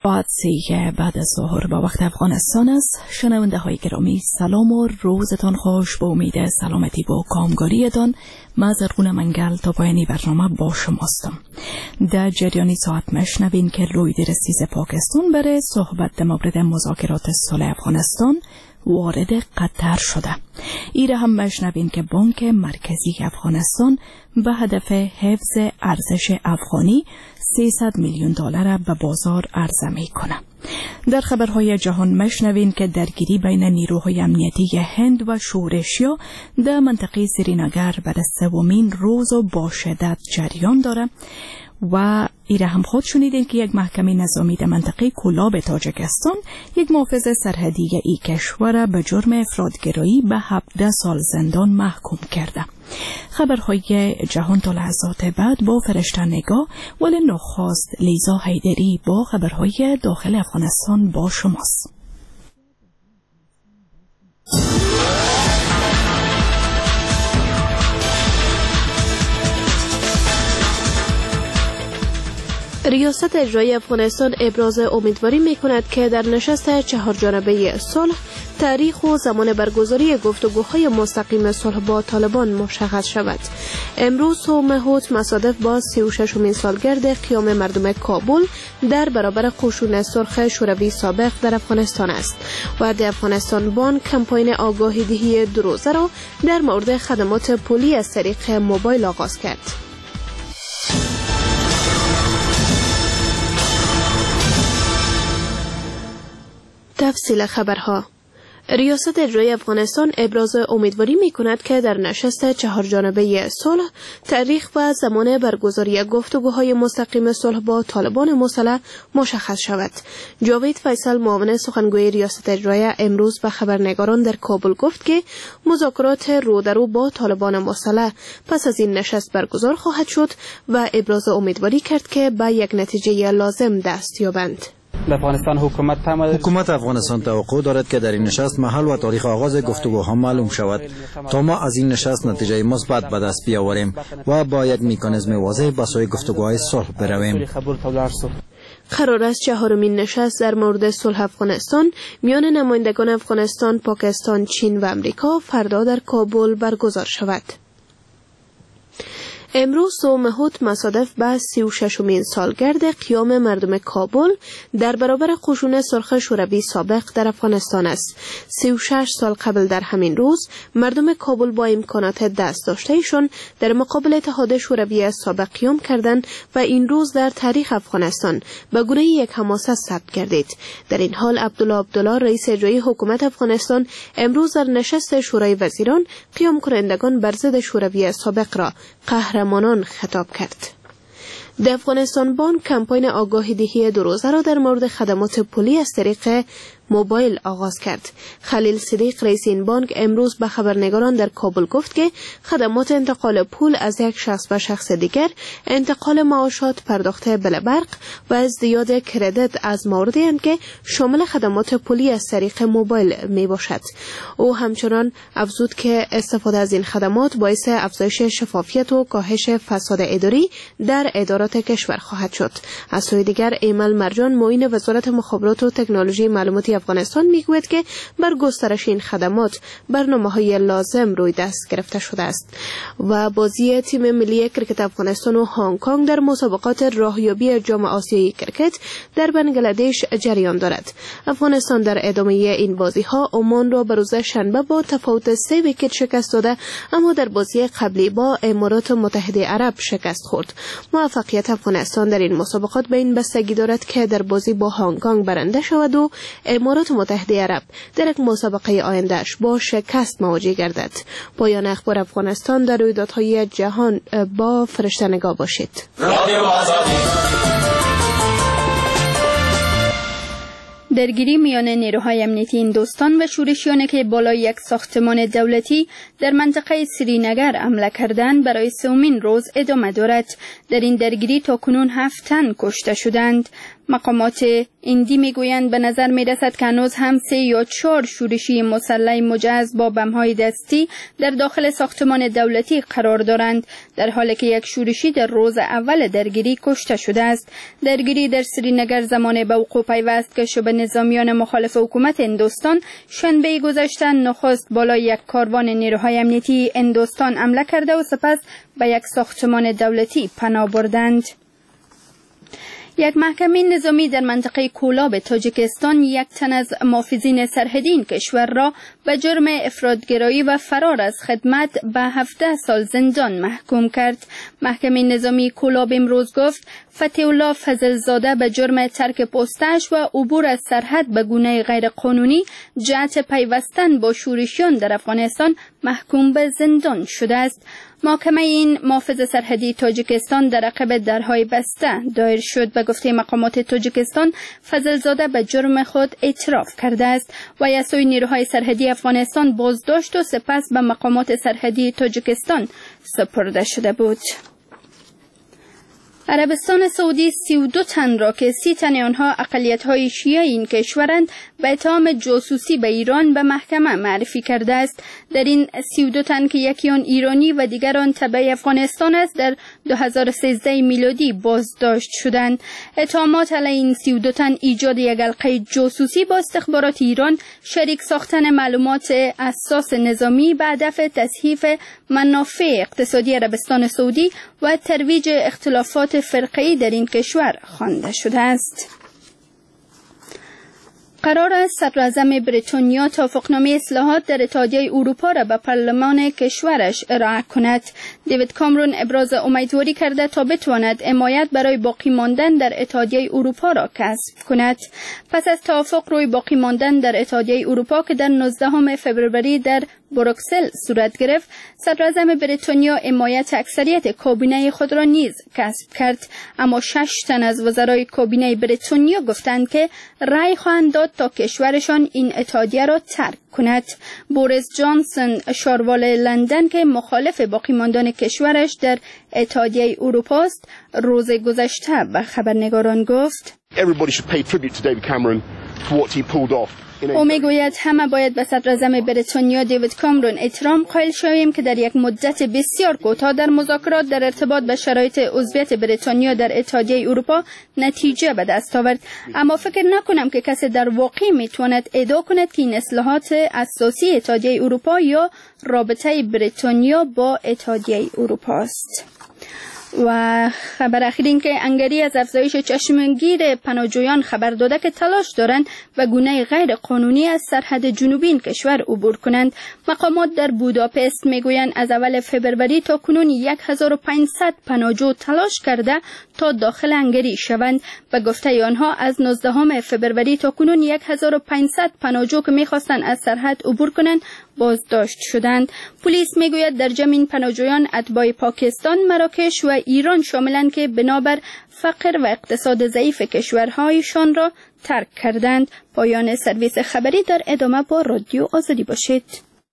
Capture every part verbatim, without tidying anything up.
بعد سی بعد از ظهر با وقت افغانستان است. شنونده های گرامی سلام و روزتان خوش. با امید سلامتی و کامگاریتان من زرغون منگل تا پایانی برنامه با شماستم. در جریانی ساعت مشنوین که روی درستیز پاکستان بره صحبت در مورد مذاکرات صلح افغانستان وارد قطر شده. ایره هم مشنوین که بانک مرکزی افغانستان به هدف حفظ ارزش افغانی سیصد میلیون دلار به بازار عرضه می کنه. در خبرهای جهان مشنوین که درگیری بین نیروهای امنیتی هند و شورشیا در منطقه سرینگر بر سومین روز و با شدت جریان داره و ایره هم خود شنیدین که یک محکمه نظامی در منطقه کولاب تاجیکستان یک محافظ سرحدی ای کشور به جرم افراطگرایی به هفده سال زندان محکوم کرده. خبرهای جهان تا لحظات بعد با فرشته نگاه، ولی نخست لیزا حیدری با خبرهای داخل افغانستان با شماست. ریاست اجرایی افغانستان ابراز امیدواری می‌کند که در نشست چهار جانبه صلح تاریخ و زمان برگزاری گفتگوهای مستقیم صلح با طالبان مشخص شود. امروز صبح هوت مصادف با سی و ششمین سالگرد قیام مردم کابل در برابر قشون سرخ شوروی سابق در افغانستان است و در افغانستان بانک کمپاین آگاهی دهی دو روزه را در مورد خدمات پولی از طریق موبایل آغاز کرد. تفصیل خبرها. ریاست اجرایی افغانستان ابراز امیدواری می‌کند که در نشست چهار جانبه صلح تاریخ و زمان برگزاری گفتگوهای مستقیم صلح با طالبان مسلح مشخص شود. جاوید فیصل معاون سخنگوی ریاست اجرایی امروز به خبرنگاران در کابل گفت که مذاکرات رو در رو با طالبان مسلح پس از این نشست برگزار خواهد شد و ابراز امیدواری کرد که به یک نتیجه لازم دست یابند. افغانستان حکومت حکومت افغانستان توقع دارد که در این نشست محل و تاریخ آغاز گفتگوها معلوم شود تا ما از این نشست نتیجه مثبت به دست بیاوریم و با یک مکانیزم واضح به سوی گفتگوهای صلح برویم. قرار است چهارمین نشست در مورد صلح افغانستان میان نمایندگان افغانستان، پاکستان، چین و امریکا فردا در کابل برگزار شود. امروز صبح هوت مصادف به سی و ششمین سالگرد قیام مردم کابل در برابر قشون سرخ شوروی سابق در افغانستان است. سی و شش سال قبل در همین روز مردم کابل با امکانات دست داشتهشان در مقابل اتحاد شوروی سابق قیام کردند و این روز در تاریخ افغانستان به گونه یک حماسه ثبت گردید. در این حال عبدالله عبدالله رئیس اجرایی حکومت افغانستان امروز در نشست شورای وزیران قیام کنندگان بر ضد شوروی سابق را قهرمانان خطاب کرد. در افغانستان بانک کمپاین آگاهی دهی دو روزه را در مورد خدمات پولی از طریق موبایل آغاز کرد. خلیل صدیق رئیس این بانک امروز به خبرنگاران در کابل گفت که خدمات انتقال پول از یک شخص به شخص دیگر، انتقال معاشات، پرداخت بل برق و ازدیاد کردیت از مواردی اند که شامل خدمات پولی از طریق موبایل می باشد. او همچنان افزود که استفاده از این خدمات باعث افزایش شفافیت و کاهش فساد اداری در ادارات کشور خواهد شد. از سوی دیگر ایمل مرجان معین وزارت مخابرات و تکنولوژی معلوماتی افغانستان میگوید که بر گسترش این خدمات برنامه‌های لازم روی دست گرفته شده است. و بازی تیم ملی کرکت افغانستان و هنگ کنگ در مسابقات راهیابی جام آسیایی کرکت در بنگلادش جریان دارد. افغانستان در ادامه این بازی‌ها عمان را به روز شنبه با تفاوت سه ویکت شکست داده، اما در بازی قبلی با امارات متحده عرب شکست خورد. موفقیت افغانستان در این مسابقات به این بستگی دارد که در بازی با هنگ کنگ برنده شود و امارات متحده عرب در یک مسابقه آیندهش با شکست مواجه گردد. پایان اخبار افغانستان. در رویدادهای جهان با فرشته نگاه باشید. درگیری میان نیروهای امنیتی هندوستان و شورشیانی که بالای یک ساختمان دولتی در منطقه سرینگر حمله کردند برای سومین روز ادامه دارد. در این درگیری تاکنون هفت تن کشته شدند. مقامات ایندی میگویند به نظر میرسد که هنوز هم سه یا چهار شورشی مسلح مجهز با بم‌های دستی در داخل ساختمان دولتی قرار دارند، در حالی که یک شورشی در روز اول درگیری کشته شده است. درگیری در سرینگر زمان به وقوع پیوست که شبه نظامیان مخالف حکومت هندوستان شنبه گذشته نخست بالای یک کاروان نیروهای امنیتی هندوستان حمله کرده و سپس به یک ساختمان دولتی پناه بردند. یک محکمه نظامی در منطقه کولاب تاجیکستان یک تن از محافظین سرحدی این کشور را به جرم افراطگرایی و فرار از خدمت به هفده سال زندان محکوم کرد. محکمه نظامی کولاب امروز گفت فتح الله فضلزاده به جرم ترک پستش و عبور از سرحد به گونه غیرقانونی جهت پیوستن با شورشیان در افغانستان محکوم به زندان شده است. محاکمه این محافظ سرحدی تاجیکستان در عقب درهای بسته دایر شد. به گفته مقامات تاجیکستان فضلزاده به جرم خود اعتراف کرده است و از سوی نیروهای سرحدی افغانستان بازداشت و سپس به مقامات سرحدی تاجیکستان سپرده شده بود. عربستان سعودی سی و دو تن را که سی تن آنها اقلیت‌های شیعه این کشورند به اتهام جاسوسی به ایران به محکمه معرفی کرده است. در این سی و دو تن که یکی آن ایرانی و دیگران تبع افغانستان است در دو هزار و سیزده میلادی بازداشت شدند. اتهامات علیه این سی و دو تن ایجاد یک حلقه جاسوسی با استخبارات ایران، شریک ساختن معلومات اساس نظامی به هدف تصحیح منافع اقتصادی عربستان سعودی و ترویج اختلافات فرقه‌ای در این کشور خوانده شده است. قرار است صدراعظم بریتانیا توافقنامه اصلاحات در اتحادیه اروپا را به پارلمان کشورش ارائه کند. دیوید کامرون ابراز امیدواری کرده تا بتواند حمایت برای باقی ماندن در اتحادیه اروپا را کسب کند. پس از توافق روی باقی ماندن در اتحادیه اروپا که در نوزدهم فوریه در بروکسل صورت گرفت، صدراعظم بریتانیا حمایت اکثریت کابینه خود را نیز کسب کرد، اما شش تن از وزرای کابینه بریتانیا گفتند که رأی خواهند داد تا کشورشان این اتحادیه را ترک کند. بوریس جانسون شاروال لندن که مخالف باقی ماندن کشورش در اتحادیه اروپا است، روز گذشته به خبرنگاران گفت Everybody should pay tribute to David Cameron for what he pulled off. او میگوید همه باید به صدراعظم بریتانیا دیوید کامرون احترام قائل شویم که در یک مدت بسیار کوتاه در مذاکرات در ارتباط به شرایط عضویت بریتانیا در اتحادیه اروپا نتیجه به دست آورد. اما فکر نکنم که کسی در واقع میتواند ادعا کند که این اصلاحات اساسی اتحادیه اروپا یا رابطه بریتانیا با اتحادیه اروپا است. و خبر اخیر این که هنگری از افزایش چشمگیر پناهجویان خبر داده که تلاش دارند و گونه غیر قانونی از سرحد جنوبی این کشور عبور کنند. مقامات در بوداپست میگویند از اول فوریه تا کنون هزار و پانصد پناهجو تلاش کرده تا داخل هنگری شوند. به گفته آنها از نوزدهم فوریه تا کنون هزار و پانصد پناهجو که میخواستند از سرحد عبور کنند بازداشت شدند. پلیس میگوید در جمع این پناهجویان اتباع پاکستان، مراکش و ایران شاملند که بنابر فقر و اقتصاد ضعیف کشورهایشان را ترک کردند. پایان سرویس خبری، در ادامه با رادیو آزادی باشید.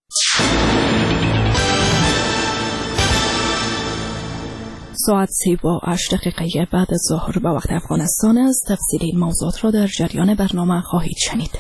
ساعت سی با هشت دقیقه بعد از ظهر به وقت افغانستان است. تفصیل این موضوعات را در جریان برنامه خواهید شنید.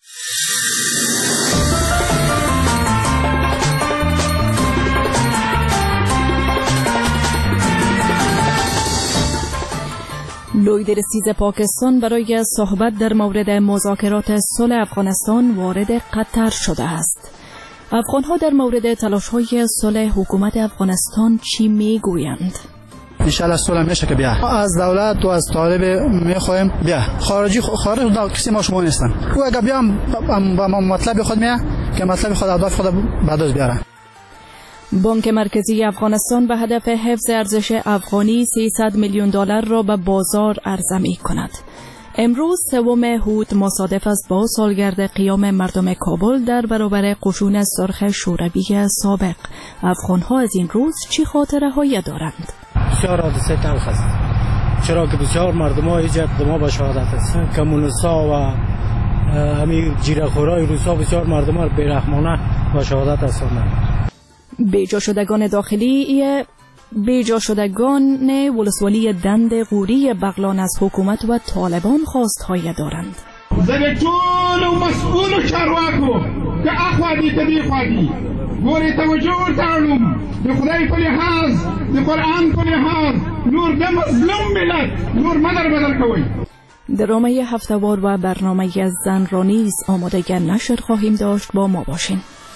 لوی رئیس پاکستان برای صحبت در مورد مذاکرات صلح افغانستان وارد قطر شده است. افغان‌ها در مورد تلاش‌های صلح حکومت افغانستان چی میگویند؟ انشالله صلح میشه که بیا از دولت و از طالب میخوایم بیا خارجی خارج دو کسی ما شما نیستن. او اگه بیام با مطلب خود میاد که مطلب خود اهداف خود بعداز بیاره. بانک مرکزی افغانستان به هدف حفظ ارزش افغانی سیصد میلیون دلار را به بازار عرضه می کند. امروز سوم هود مصادف است با سالگرد قیام مردم کابل در برابر قشون سرخ شوروی سابق. افغان‌ها از این روز چی خاطره هایی دارند؟ بسیار حادثه تلخ است، چرا که بسیار مردم ها ایجاد ما به شهادت هستند. کمونیست‌ها و همین جیره‌خورای روسا بسیار مردم ها بی‌رحمانه به شهادت رساندند. بیجا شدگان داخلی بیجا شدگان ولسوالی دند غوری بغلان از حکومت و طالبان خواستهای دارند. زبطول و مسئول و چرواکو که اخوادی که دی خوادی گوری توجه ورتاولم به خدای په لحاظ به قرآن په لحاظ نور د مظلوم ملت نور مدر بدل کوي. درامه هفته‌وار و برنامه زن را نیز آماده نشر خواهیم داشت. با ما باشین.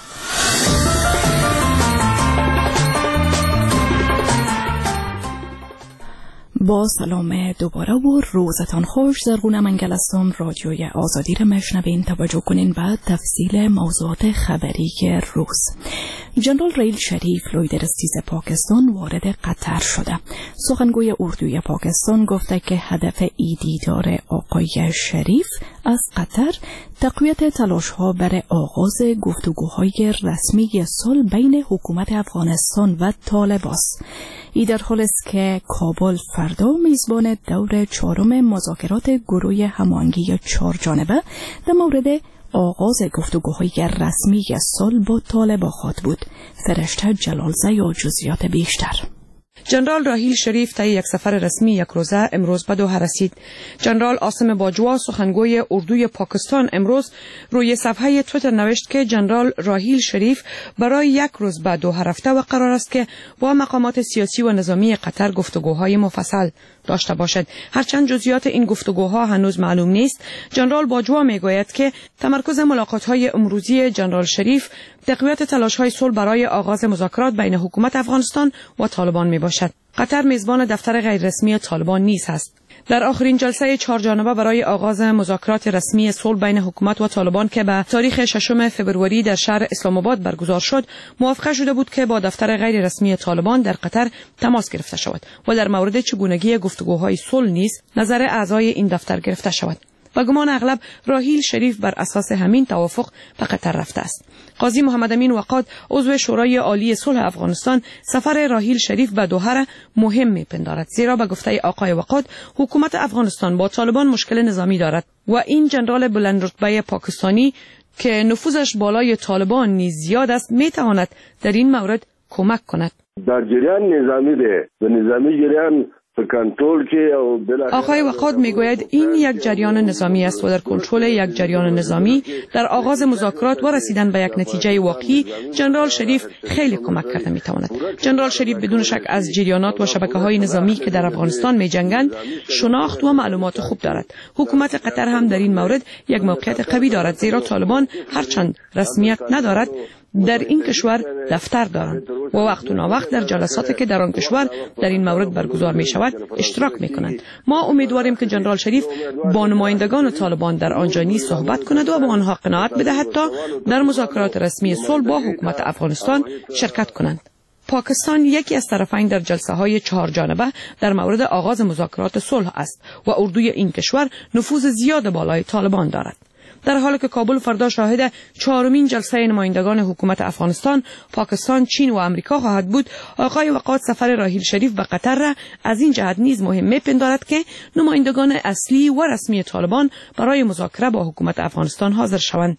با سلام دوباره و روزتان خوش. زرغونه منگل هستم. رادیوی آزادی را میشنوین. توجه کنین به تفصیل موضوعات خبری روز. جنرال راحیل شریف لوی درستیز پاکستان وارد قطر شده. سخنگوی اردوی پاکستان گفته که هدف ای دیدار آقای شریف از قطر تقویت تلاش‌ها برای آغاز گفتگوهای رسمی صلح بین حکومت افغانستان و طالبان است. ای در حالی است که کابل فردا میزبان دور چهارم مذاکرات گروه هماهنگی چهار جانبه در مورد آغاز گفتگوهای رسمی صلح با طالبان خواهد بود. فرشته جلالزی و جزئیات بیشتر. جنرال راحیل شریف طی یک سفر رسمی یک روزه امروز به دوحه رسید. جنرال عاصم باجوا سخنگوی اردوی پاکستان امروز روی صفحه تویتر نوشت که جنرال راحیل شریف برای یک روز به دوحه رفته و قرار است که با مقامات سیاسی و نظامی قطر گفتگوهای مفصل داشته باشد. هرچند جزئیات این گفتگوها هنوز معلوم نیست، جنرال باجوا میگوید که تمرکز ملاقات‌های امروزی جنرال شریف تقویت تلاش‌های صلح برای آغاز مذاکرات بین حکومت افغانستان و طالبان میباشد. قطر میزبان دفتر غیررسمی طالبان نیز است. در آخرین جلسه چهار جانبه برای آغاز مذاکرات رسمی صلح بین حکومت و طالبان که به تاریخ ششم فوریه در شهر اسلام آباد برگزار شد، موافقه شده بود که با دفتر غیر رسمی طالبان در قطر تماس گرفته شود و در مورد چگونگی گفتگوهای صلح نیز نظر اعضای این دفتر گرفته شود. و گمان اغلب راحیل شریف بر اساس همین توافق به قطر رفته است. قاضی محمد امین وقاد عضو شورای عالی صلح افغانستان سفر راحیل شریف به دوحه را مهم می‌پندارد، زیرا به گفته آقای وقاد حکومت افغانستان با طالبان مشکل نظامی دارد و این جنرال بلند رتبه پاکستانی که نفوذش بالای طالبان نیز زیاد است میتواند در این مورد کمک کند. در جریان نظامی ده به نظامی جریان آقای وقاد میگوید این یک جریان نظامی است و در کنترل یک جریان نظامی در آغاز مذاکرات و رسیدن به یک نتیجه واقعی جنرال شریف خیلی کمک کرده میتواند. جنرال شریف بدون شک از جریانات و شبکه‌های نظامی که در افغانستان میجنگند شناخت و معلومات خوب دارد. حکومت قطر هم در این مورد یک موقعیت قوی دارد، زیرا طالبان هرچند رسمیت ندارد در این کشور دفتر دارند و وقت و ناوقت در جلساتی که در آن کشور در این مورد برگزار می شود اشتراک می کنند. ما امیدواریم که جنرال شریف با نمایندگان طالبان در آنجا نیز صحبت کند و به آنها قناعت بدهد تا در مذاکرات رسمی صلح با حکومت افغانستان شرکت کنند. پاکستان یکی از طرفین در جلسه های چهار جانبه در مورد آغاز مذاکرات صلح است و اردوی این کشور نفوذ زیاد بالای طالبان دارد. در حالی که کابل فردا شاهد چهارمین جلسه نمایندگان حکومت افغانستان، پاکستان، چین و آمریکا خواهد بود، آقای وقاد سفر راحیل شریف به قطر را از این جهت نیز مهم می‌پندارد که نمایندگان اصلی و رسمی طالبان برای مذاکره با حکومت افغانستان حاضر شوند.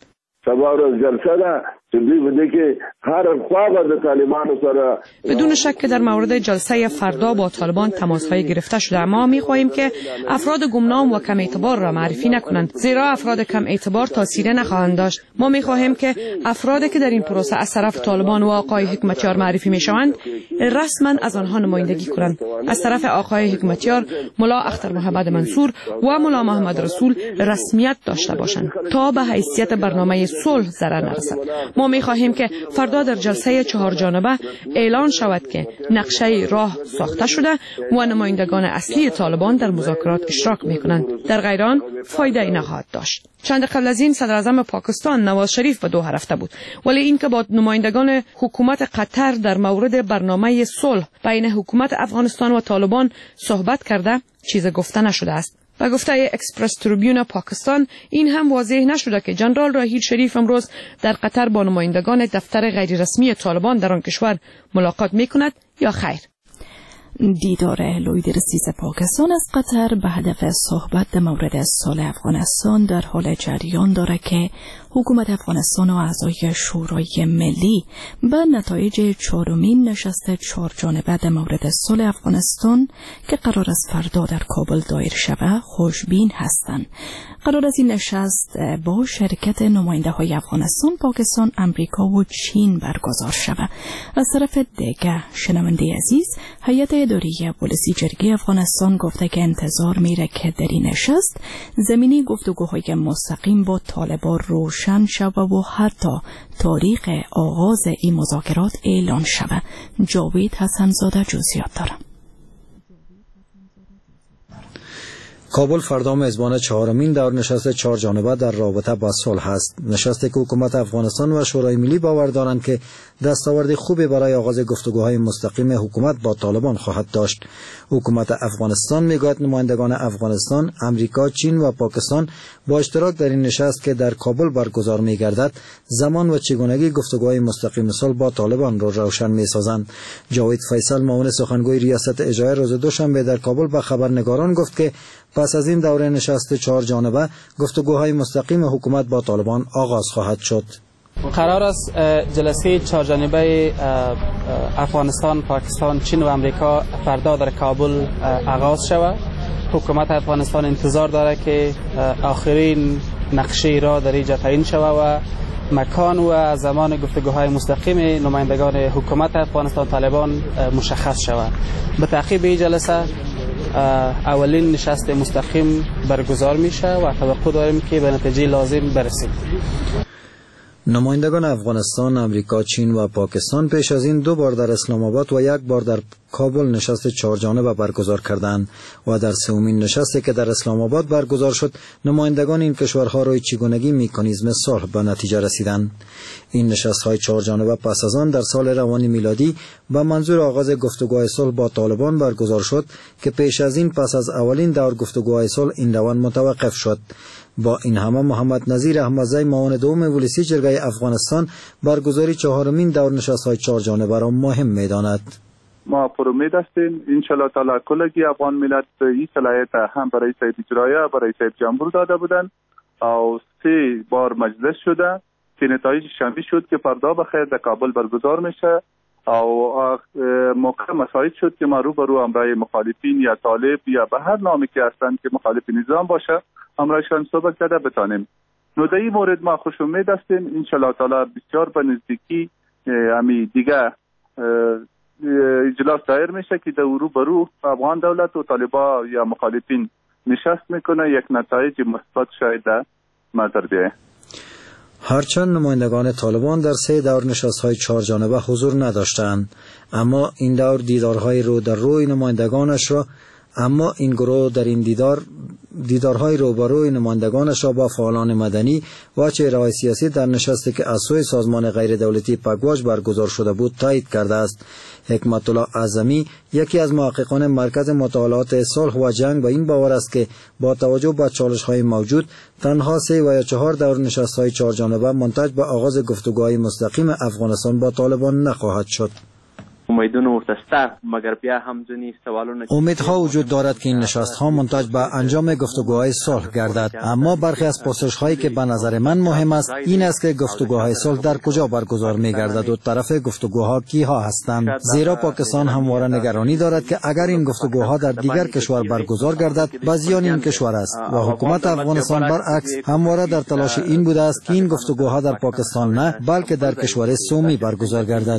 بدون شک که در مورد جلسه فردا با طالبان تماس‌های گرفته شده، اما می‌خواهیم که افراد گمنام و کم اعتبار را معرفی نکنند، زیرا افراد کم اعتبار تاثیر نخواهند داشت. ما می‌خواهیم که افرادی که در این پروسه از طرف طالبان و آقای حکمتیار معرفی می‌شوند رسما از آنها نمایندگی کنند. از طرف آقای حکمتیار، ملا اختر محمد منصور و ملا محمد رسول رسمیت داشته باشند تا به حیثیت برنامه صلح ضرر نرسد. ما می‌خواهیم که فردا در جلسه چهار جانبه اعلان شود که نقشه راه ساخته شده و نمایندگان اصلی طالبان در مذاکرات اشتراک می‌کنند. در غیر آن فایده نخواهد داشت. چند قبل از این صدر اعظم پاکستان نواز شریف به دوحه رفته بود، ولی این که با نمایندگان حکومت قطر در مورد برنامه صلح بین حکومت افغانستان و طالبان صحبت کرده چیز گفته نشده است. و گفته اکسپرس تریبیون پاکستان این هم واضح نشده که جنرال راحیل شریف امروز در قطر با نمایندگان دفتر غیر رسمی طالبان در آن کشور ملاقات می کند یا خیر. دیدار لوید رئیس پاکستان از قطر به هدف صحبت در مورد سال افغانستان در حال جریان دارد که حکومت افغانستان و اعضای شورای ملی به نتایج چهارمین نشست چهار جانبه در مورد سال افغانستان که قرار است فردا در کابل دایر شود خوشبین هستند. قرار است این نشست با شرکت نماینده های افغانستان، پاکستان، امریکا و چین برگزار شود. از طرف دیگر شنونده عزیز، هیئت اداری پلیسی جرگه افغانستان گفته که انتظار میره که در این نشست زمینی گفتگوهای مستقیم با طالبان روشن شود و حتی تاریخ آغاز این مذاکرات اعلان شود. جاوید حسن‌زاده جزئیات دارد. کابل فردا میزبان چهارمین دور نشست چهار جانبه در رابطه با صلح است. نشستی که حکومت افغانستان و شورای ملی باور دارند که دستاورد خوبی برای آغاز گفتگوهای مستقیم حکومت با طالبان خواهد داشت. حکومت افغانستان میگوید نمایندگان افغانستان، امریکا، چین و پاکستان با اشتراک در این نشست که در کابل برگزار میگردد زمان و چگونگی گفتگوهای مستقیم صلح با طالبان را روشن میسازند. جاوید فیصل، معاون سخنگوی ریاست اجرایی، روز دوشنبه در کابل به خبرنگاران گفت که پس از این دوره نشست چهار جانبه گفتگوهای مستقیم حکومت با طالبان آغاز خواهد شد. قرار است جلسه چهار جانبه افغانستان، پاکستان، چین و امریکا فردا در کابل آغاز شود. حکومت افغانستان انتظار دارد که آخرین نقشه را در اینجا تعیین شود و مکان و زمان گفتگوهای مستقیم نمایندگان حکومت افغانستان طالبان مشخص شود. به تعقیب این جلسه اولین نشست مستقیم برگزار میشه و توقع داریم که به نتیجه لازم برسیم. نمایندگان افغانستان، امریکا، چین و پاکستان پیش از این دو بار در اسلام آباد و یک بار در کابل نشست چهار جانبه برگزار کردند و در سومین نشستی که در اسلام آباد برگزار شد نمایندگان این کشورها روی چگونگی مکانیزم صلح به نتیجه رسیدند. این نشست‌های چهار جانبه پس از آن در سال روان میلادی به منظور آغاز گفتگوهای صلح با طالبان برگزار شد که پیش از این پس از اولین دور گفتگوهای صلح این روند متوقف شد. با این همه محمد نظیر احمدزی، معاون دوم پلیسی جرگه افغانستان، برگزاری چهارمین دور نشست‌های چهار جانبه را مهم می‌داند. ما پر امید هستیم ان شاء الله تعالی کلگی افغان ملت این صلاحیت هم برای سید اجرایی برای سید جمهور داده بودند او سه بار مجلس شده که نتایج شنبه شد که فردا بخیر در کابل برگزار میشه او موقع مساعد شد که ما رو برو امرای مخالفین یا طالب یا به هر نامی که هستند که مخالف نظام باشه امرایشان صحبت کرده بتانیم. نو در این مورد ما خوش امید هستیم ان شاء الله تعالی بسیار به نزدیکی امی دیگه اجلاس دایر میشه که در رو برو افغان دولت و طالبا یا مخالفین نشست میکنه یک نتایج مثبت شاید منظر بیایه. هرچند نمایندگان طالبان در سه دور نشست‌های چهار جانبه حضور نداشتند، اما این دور دیدارهای رو در روی نمایندگانش را اما این گروه در این دیدار دیدارهای روبروی نمایندگانش را با فعالان مدنی و چهره‌های سیاسی در نشستی که از سوی سازمان غیر دولتی پگواش برگزار شده بود تایید کرده است. حکمت الله اعظمی، یکی از محققان مرکز مطالعات صلح و جنگ، به این باور است که با توجه به چالش‌های موجود تنها سه و یا چهار دور نشست‌های چهار جانبه منتج به آغاز گفتگوهای مستقیم افغانستان با طالبان نخواهد شد. امیدونه ورتسته مگر بیا هم ځینې سوالونه امیدها وجود دارد که این نشست‌ها منتج به انجام گفتگوهای صلح گردد، اما برخی از پرسش‌هایی که به نظر من مهم است این است که گفتگوهای صلح در کجا برگزار می‌گردد و طرف گفتگوها کیها هستند، زیرا پاکستان همواره نگرانی دارد که اگر این گفتگوها در دیگر کشور برگزار گردد به زیان این کشور است و حکومت افغانستان برعکس همواره در تلاش این بوده است که این گفتگوها در پاکستان نه بلکه در کشور سومی برگزار گردد.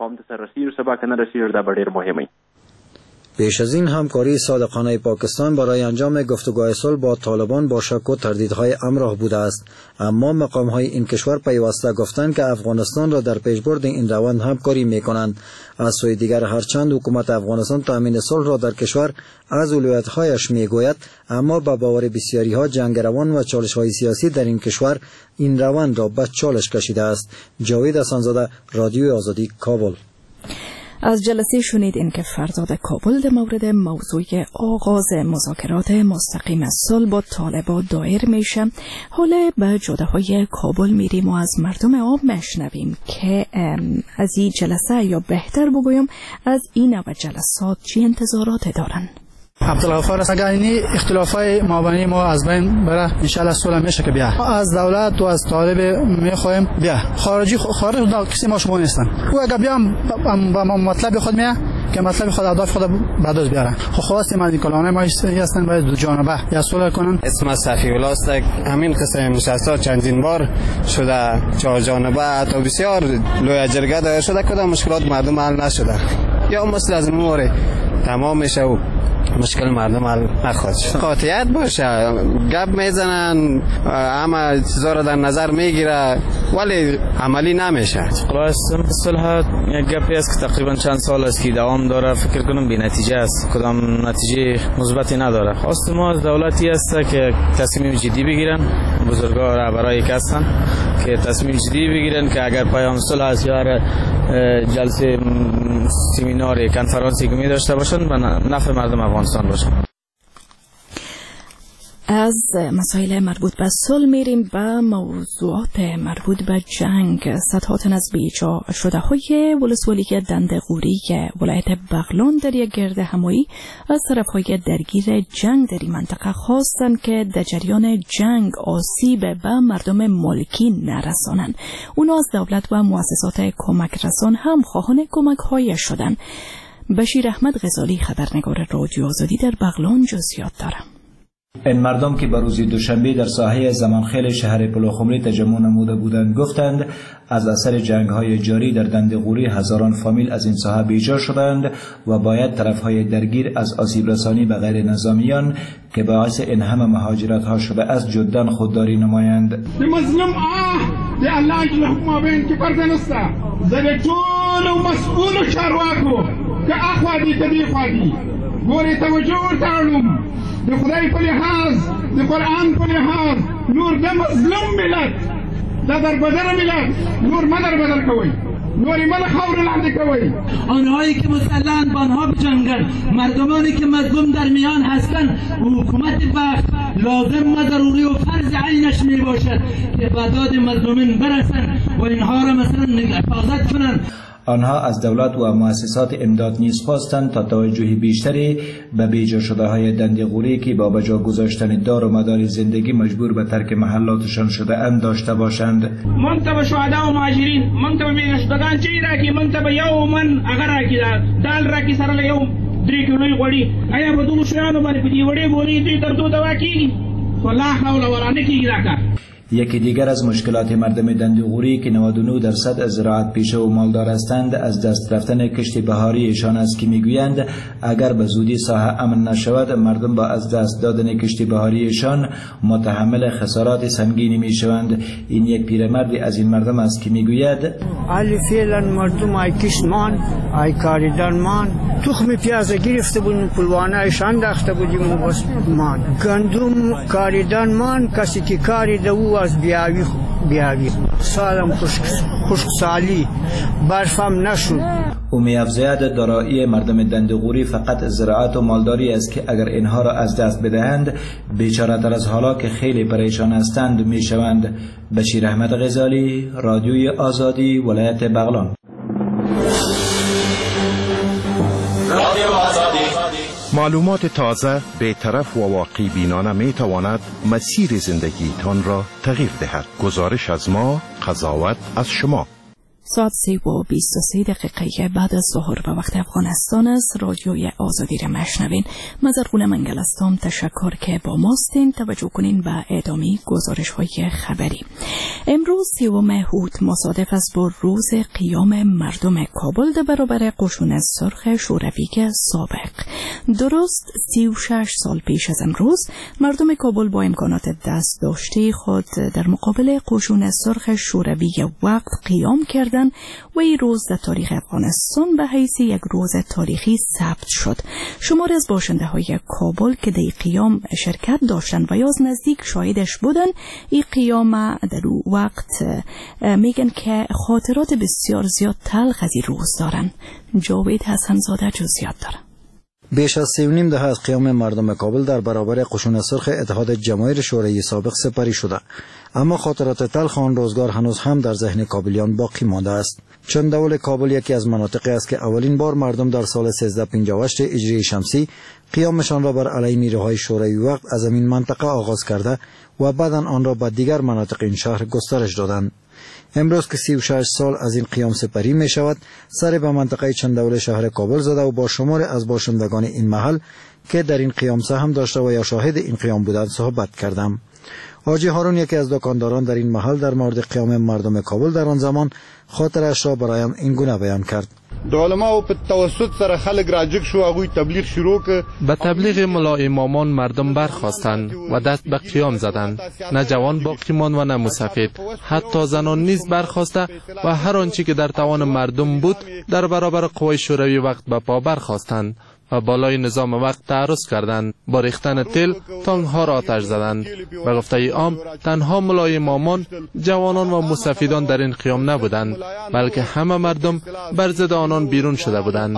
پیش از این همکاری صادقانه پاکستان برای انجام گفتگوهای صلح با طالبان با شک و تردیدهای همراه بوده است، اما مقام‌های این کشور پیوسته گفتند که افغانستان را در پیشبرد این روند همکاری می‌کنند. از سوی دیگر هرچند حکومت افغانستان تامین صلح را در کشور از اولویت‌هایش می‌گوید، اما با باور بسیاری‌ها جنگ روان و چالش‌های سیاسی در این کشور این روند را به چالش کشیده است. جاوید حسن‌زاده، رادیو آزادی، کابل. از جلسه شنیدین که فردا در کابل در مورد موضوع آغاز مذاکرات مستقیم صلح با طالبان دایر میشه. حالا به جاده‌های کابل میریم و از مردم آب میشنویم که از این جلسه، یا بهتر بگویم از این نوع جلسات چی انتظارات دارن. عبدالغفار است. اگر این اختلافای مابینی ما از بین بره ان شاء الله صلح میشه که بیا از دولت و از طالب میخوایم بیا خارجی خارج کسی ما شما نیستن. او اگر بیام با مطلب خود میه که مطلب خود اهداف خود بعداز بیارن. خب خواست من این کلامه ما هستن باید دو جانبه یا صلح کنن. اسم صفی ولاست. همین قسم نشست‌ها چندین بار شده، چهار جانبه تا بسیار لوی جرگه دایر شده، کدام مشکلات مردم حل نشده یا مثل از نموره تمام میشه و مشکل مردم حل نخواهد شد. قاطعیت باشه، گپ میزنن، همه چیزا رو در نظر میگیره ولی عملی نمیشه. خلاص صلح یک گپی است که تقریبا چند سال است که دوام داره، فکر کنم بی نتیجه است، کدام نتیجه مثبتی نداره. خواست ما از دولتی است که تصمیم جدی بگیرن، بزرگا رهبرایی که هستن که تصمیم جدی بگیرن که اگر پیام صلح است یا جلسه سمینار کنفرانسی که می داشته باشن به نفع مردم افغانستان باشن. از مسائل مربوط به صلح میریم به موضوعات مربوط به جنگ. صدها تن از بیجا شده های ولسوالی دنده‌قوری ولایت بغلان در یک گرد همایی از طرف های درگیر جنگ در این منطقه خواستند که در جریان جنگ آسیب به مردم مالکی نرسانند. اونا از دولت و مؤسسات کمک رسان هم خواهان کمک های شدند. بشیر احمد غزالی، خبرنگار رادیو آزادی در بغلان، جزئیات دارم. این مردم که به روز دوشنبه در ساحه زمانخیل شهر پلوخمری تجمع نموده بودند گفتند از اثر جنگ‌های جاری در دنده‌قوری هزاران فامیل از این ساحه بیجا شدند و باید طرف‌های درگیر از آسیب رسانی به غیر نظامیان که باعث این همه مهاجرت‌ها شده از جداً خودداری نمایند. مظلوم آه ده الله اجل حکم بین که پردنسته زدتون و مسئول و چارواکو که اخوادی کدی خوادی گوری توجه ورتعلم ده خدای په لحاظ ده قرآن په لحاظ نور ده مظلوم ملت ده در بدر ملت نور مدر بدر کوي نوری من خور لاندې کوي. آنهایی که مسلحاً با آنها بجنگن، مردمانی که مظلوم در میان هستند، حکومت وقت لازم و ضروری و فرض عینش می باشد که به داد مظلومین برسن و اینها را مثلا حفاظت کنند. آنها از دولت و مؤسسات امداد نیز خواستند تا توجه بیشتری به بیجا شده های دنده‌قوری که با بجا گذاشتن دار و مدار زندگی مجبور به ترک محلاتشان شده اند داشته باشند. منتبه شهدا و مهاجرین، منتبه بیگشتگان چی را که منتبه یو من اگر را که دال را که سره یو درې کیلوی غوړي آیا په دغو شیانو باندې په دې وړې بولې دوی تر دو دوا کېږي؟ خو لا حول ولا نه کېږي دا کار. یکی دیگر از مشکلات مردم دنده‌قوری که نود و نه درصد از زراعت پیشه و مالدار هستند از دست رفتن کشت بهاریشان است که میگویند اگر به زودی ساحه امن نشود مردم با از دست دادن کشت بهاریشان متحمل خسارات سنگینی میشوند. این یک پیرمردی از این مردم است که میگوید علی فعلا مردم ای کشمان ای کاریدانمان تخم پیاز گرفته بودیم پلوانه ایشان انداخته بودیم و بس مان گندم کاریدانمان کسی که کاری دو از بیاوی بیاوی سالم خشک سالی برفم نشد. او می‌افزاید دارایی مردم دنده‌قوری فقط زراعت و مالداری است که اگر اینها را از دست بدهند بیچاره‌تر از حالا که خیلی پریشان هستند میشوند. بشیر احمد غزالی، رادیوی آزادی، ولایت بغلان. معلومات تازه، بی‌طرف و واقعی بینانه می تواند مسیر زندگی تان را تغییر دهد. گزارش از ما، قضاوت از شما. ساعت سی و بیست و سه دقیقه بعد از ظهر به وقت افغانستان است. رادیوی آزادی را مشنوین. مزرگون منگل استم، تشکر که با ماستین. توجه کنین به ادامه گزارش های خبری. امروز سیوم هوت مصادف است با روز قیام مردم کابل در برابر قشون سرخ شوروی سابق. درست سی و شش سال پیش از امروز مردم کابل با امکانات دست داشته خود در مقابل قشون سرخ شوروی وقت قیام کردند کردند و این روز در تاریخ افغانستان به حیث یک روز تاریخی ثبت شد. شمار از باشنده های کابل که در قیام شرکت داشتند و یا از نزدیک شاهدش بودند، این قیام در او وقت میگن که خاطرات بسیار زیاد تلخ از این روز دارن. جاوید حسن زاده جزئیات داره. بیش از سی و نیم دهه از قیام مردم کابل در برابر قشون سرخ اتحاد جماهیر شوروی سابق سپری شده، اما خاطرات تلخ آن روزگار هنوز هم در ذهن کابلیان باقی مانده است. چون دول کابل یکی از مناطقی است که اولین بار مردم در سال سیزده پنجاه و هشت هجری شمسی قیامشان را بر علیه نیروهای شوروی وقت از این منطقه آغاز کرده و بعداً آن را به دیگر مناطق این شهر گسترش دادند. امروز که سی و شش سال از این قیام سپری می شود، سر به منطقه چندول شهر کابل زده و با شمار از باشندگان این محل که در این قیام سهم داشته و یا شاهد این قیام بودند صحبت کردم. حاجی هارون یکی از دکانداران در این محل در مورد قیام مردم کابل در آن زمان خاطرش را برایم این گونه بیان کرد. د علماو په توسط سره خلک راجګ شو، هغوی تبلیغ شروع ک. به تبلیغ ملا امامان مردم برخاستند و دست به قیام زدند. نه جوان باقی ماند و نه مسافر، حتی زنان نیز برخاسته و هر آنچه که در توان مردم بود در برابر قوای شوروی وقت به پا برخاستند و بالای نظام وقت تعرض کردند. با ریختن تل تانک ها را آتش زدند. به گفته عام تنها ملای امامان، جوانان و مسافران در این قیام نبودند، بلکه همه مردم بر ضد آنان بیرون شده بودند.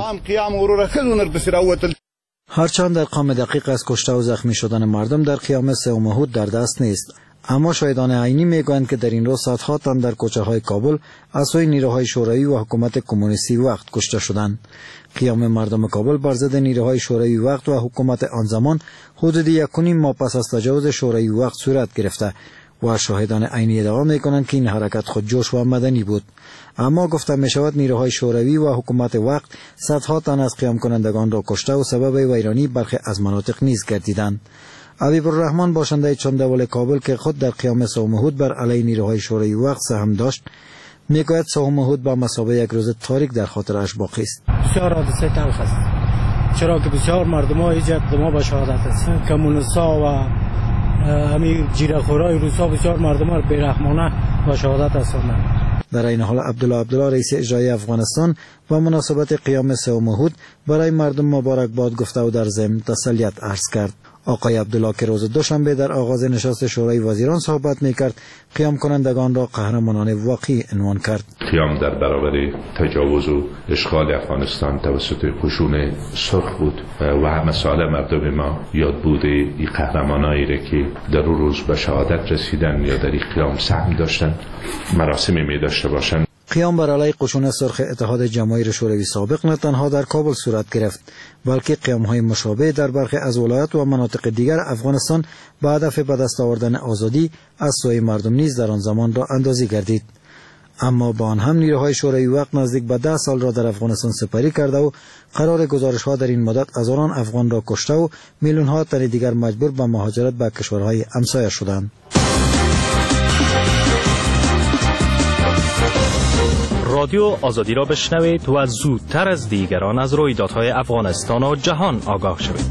هرچند ارقام دقیق از کشته و زخمی شدن مردم در قیام سوم احد در دست نیست، اما شاهدان عینی میگویند که در این روز صدها تن در کوچه های کابل از سوی نیروهای شوروی و حکومت کمونیستی وقت کشته شدند. قیام مردم کابل بر ضد نیروهای شوروی وقت و حکومت آن زمان حدود یک و نیم ماه پس از تجاوز شوروی وقت صورت گرفته و شاهدان عینی ادعا میکنند که این حرکت خودجوش و مدنی بود. اما گفته می شود نیروهای شوروی و حکومت وقت صدها تن از قیام کنندگان را کشته و سبب ویرانی برخی از مناطق نیز گردیدند. حبیب الرحمن باشنده چندول کابل که خود در قیام سوم احد بر علیه نیروهای شوروی وقت سهم داشت، میگوید سوم احد با مثابه یک روز تاریک در خاطرش باقی است. بسیار حادثه تلخ است، چرا که بسیار مردم ها ایجاد ما به شهادت هستند. کمونیست‌ها و همین جیره‌خورای روسا بسیار مردم ها بی‌رحمانه به شهادت رساندند. در این حال عبدالله عبدالله رئیس اجرایی افغانستان و مناسبت قیام سوم احد برای مردم مبارکباد گفته و در ضمن تسلیت عرض کرد. آقای عبدالله که روز دوشنبه در آغاز نشست شورای وزیران صحبت میکرد، قیام کنندگان را قهرمانان واقعی عنوان کرد. قیام در برابر تجاوز و اشغال افغانستان توسط قشون سرخ بود و همه سال مردم ما یاد بوده این قهرمانایی را که در اون روز به شهادت رسیدن یا در این قیام سهم داشتن مراسمی می داشته باشند. قیام بر علیه قشون سرخ اتحاد جماهیر شوروی سابق نه تنها در کابل صورت گرفت، بلکه قیام‌های مشابه در برخی از ولایات و مناطق دیگر افغانستان به هدف به دست آوردن آزادی از سوی مردم نیز در آن زمان را اندازی گردید. اما با آن هم نیروهای شوروی وقت نزدیک به ده سال را در افغانستان سپری کرده و قرار گزارش‌ها در این مدت هزاران افغان را کشته و میلیون‌ها تن دیگر مجبور به مهاجرت به کشورهای همسایه شدند. رادیو آزادی را بشنوید و زودتر از دیگران از رویدادهای افغانستان و جهان آگاه شوید.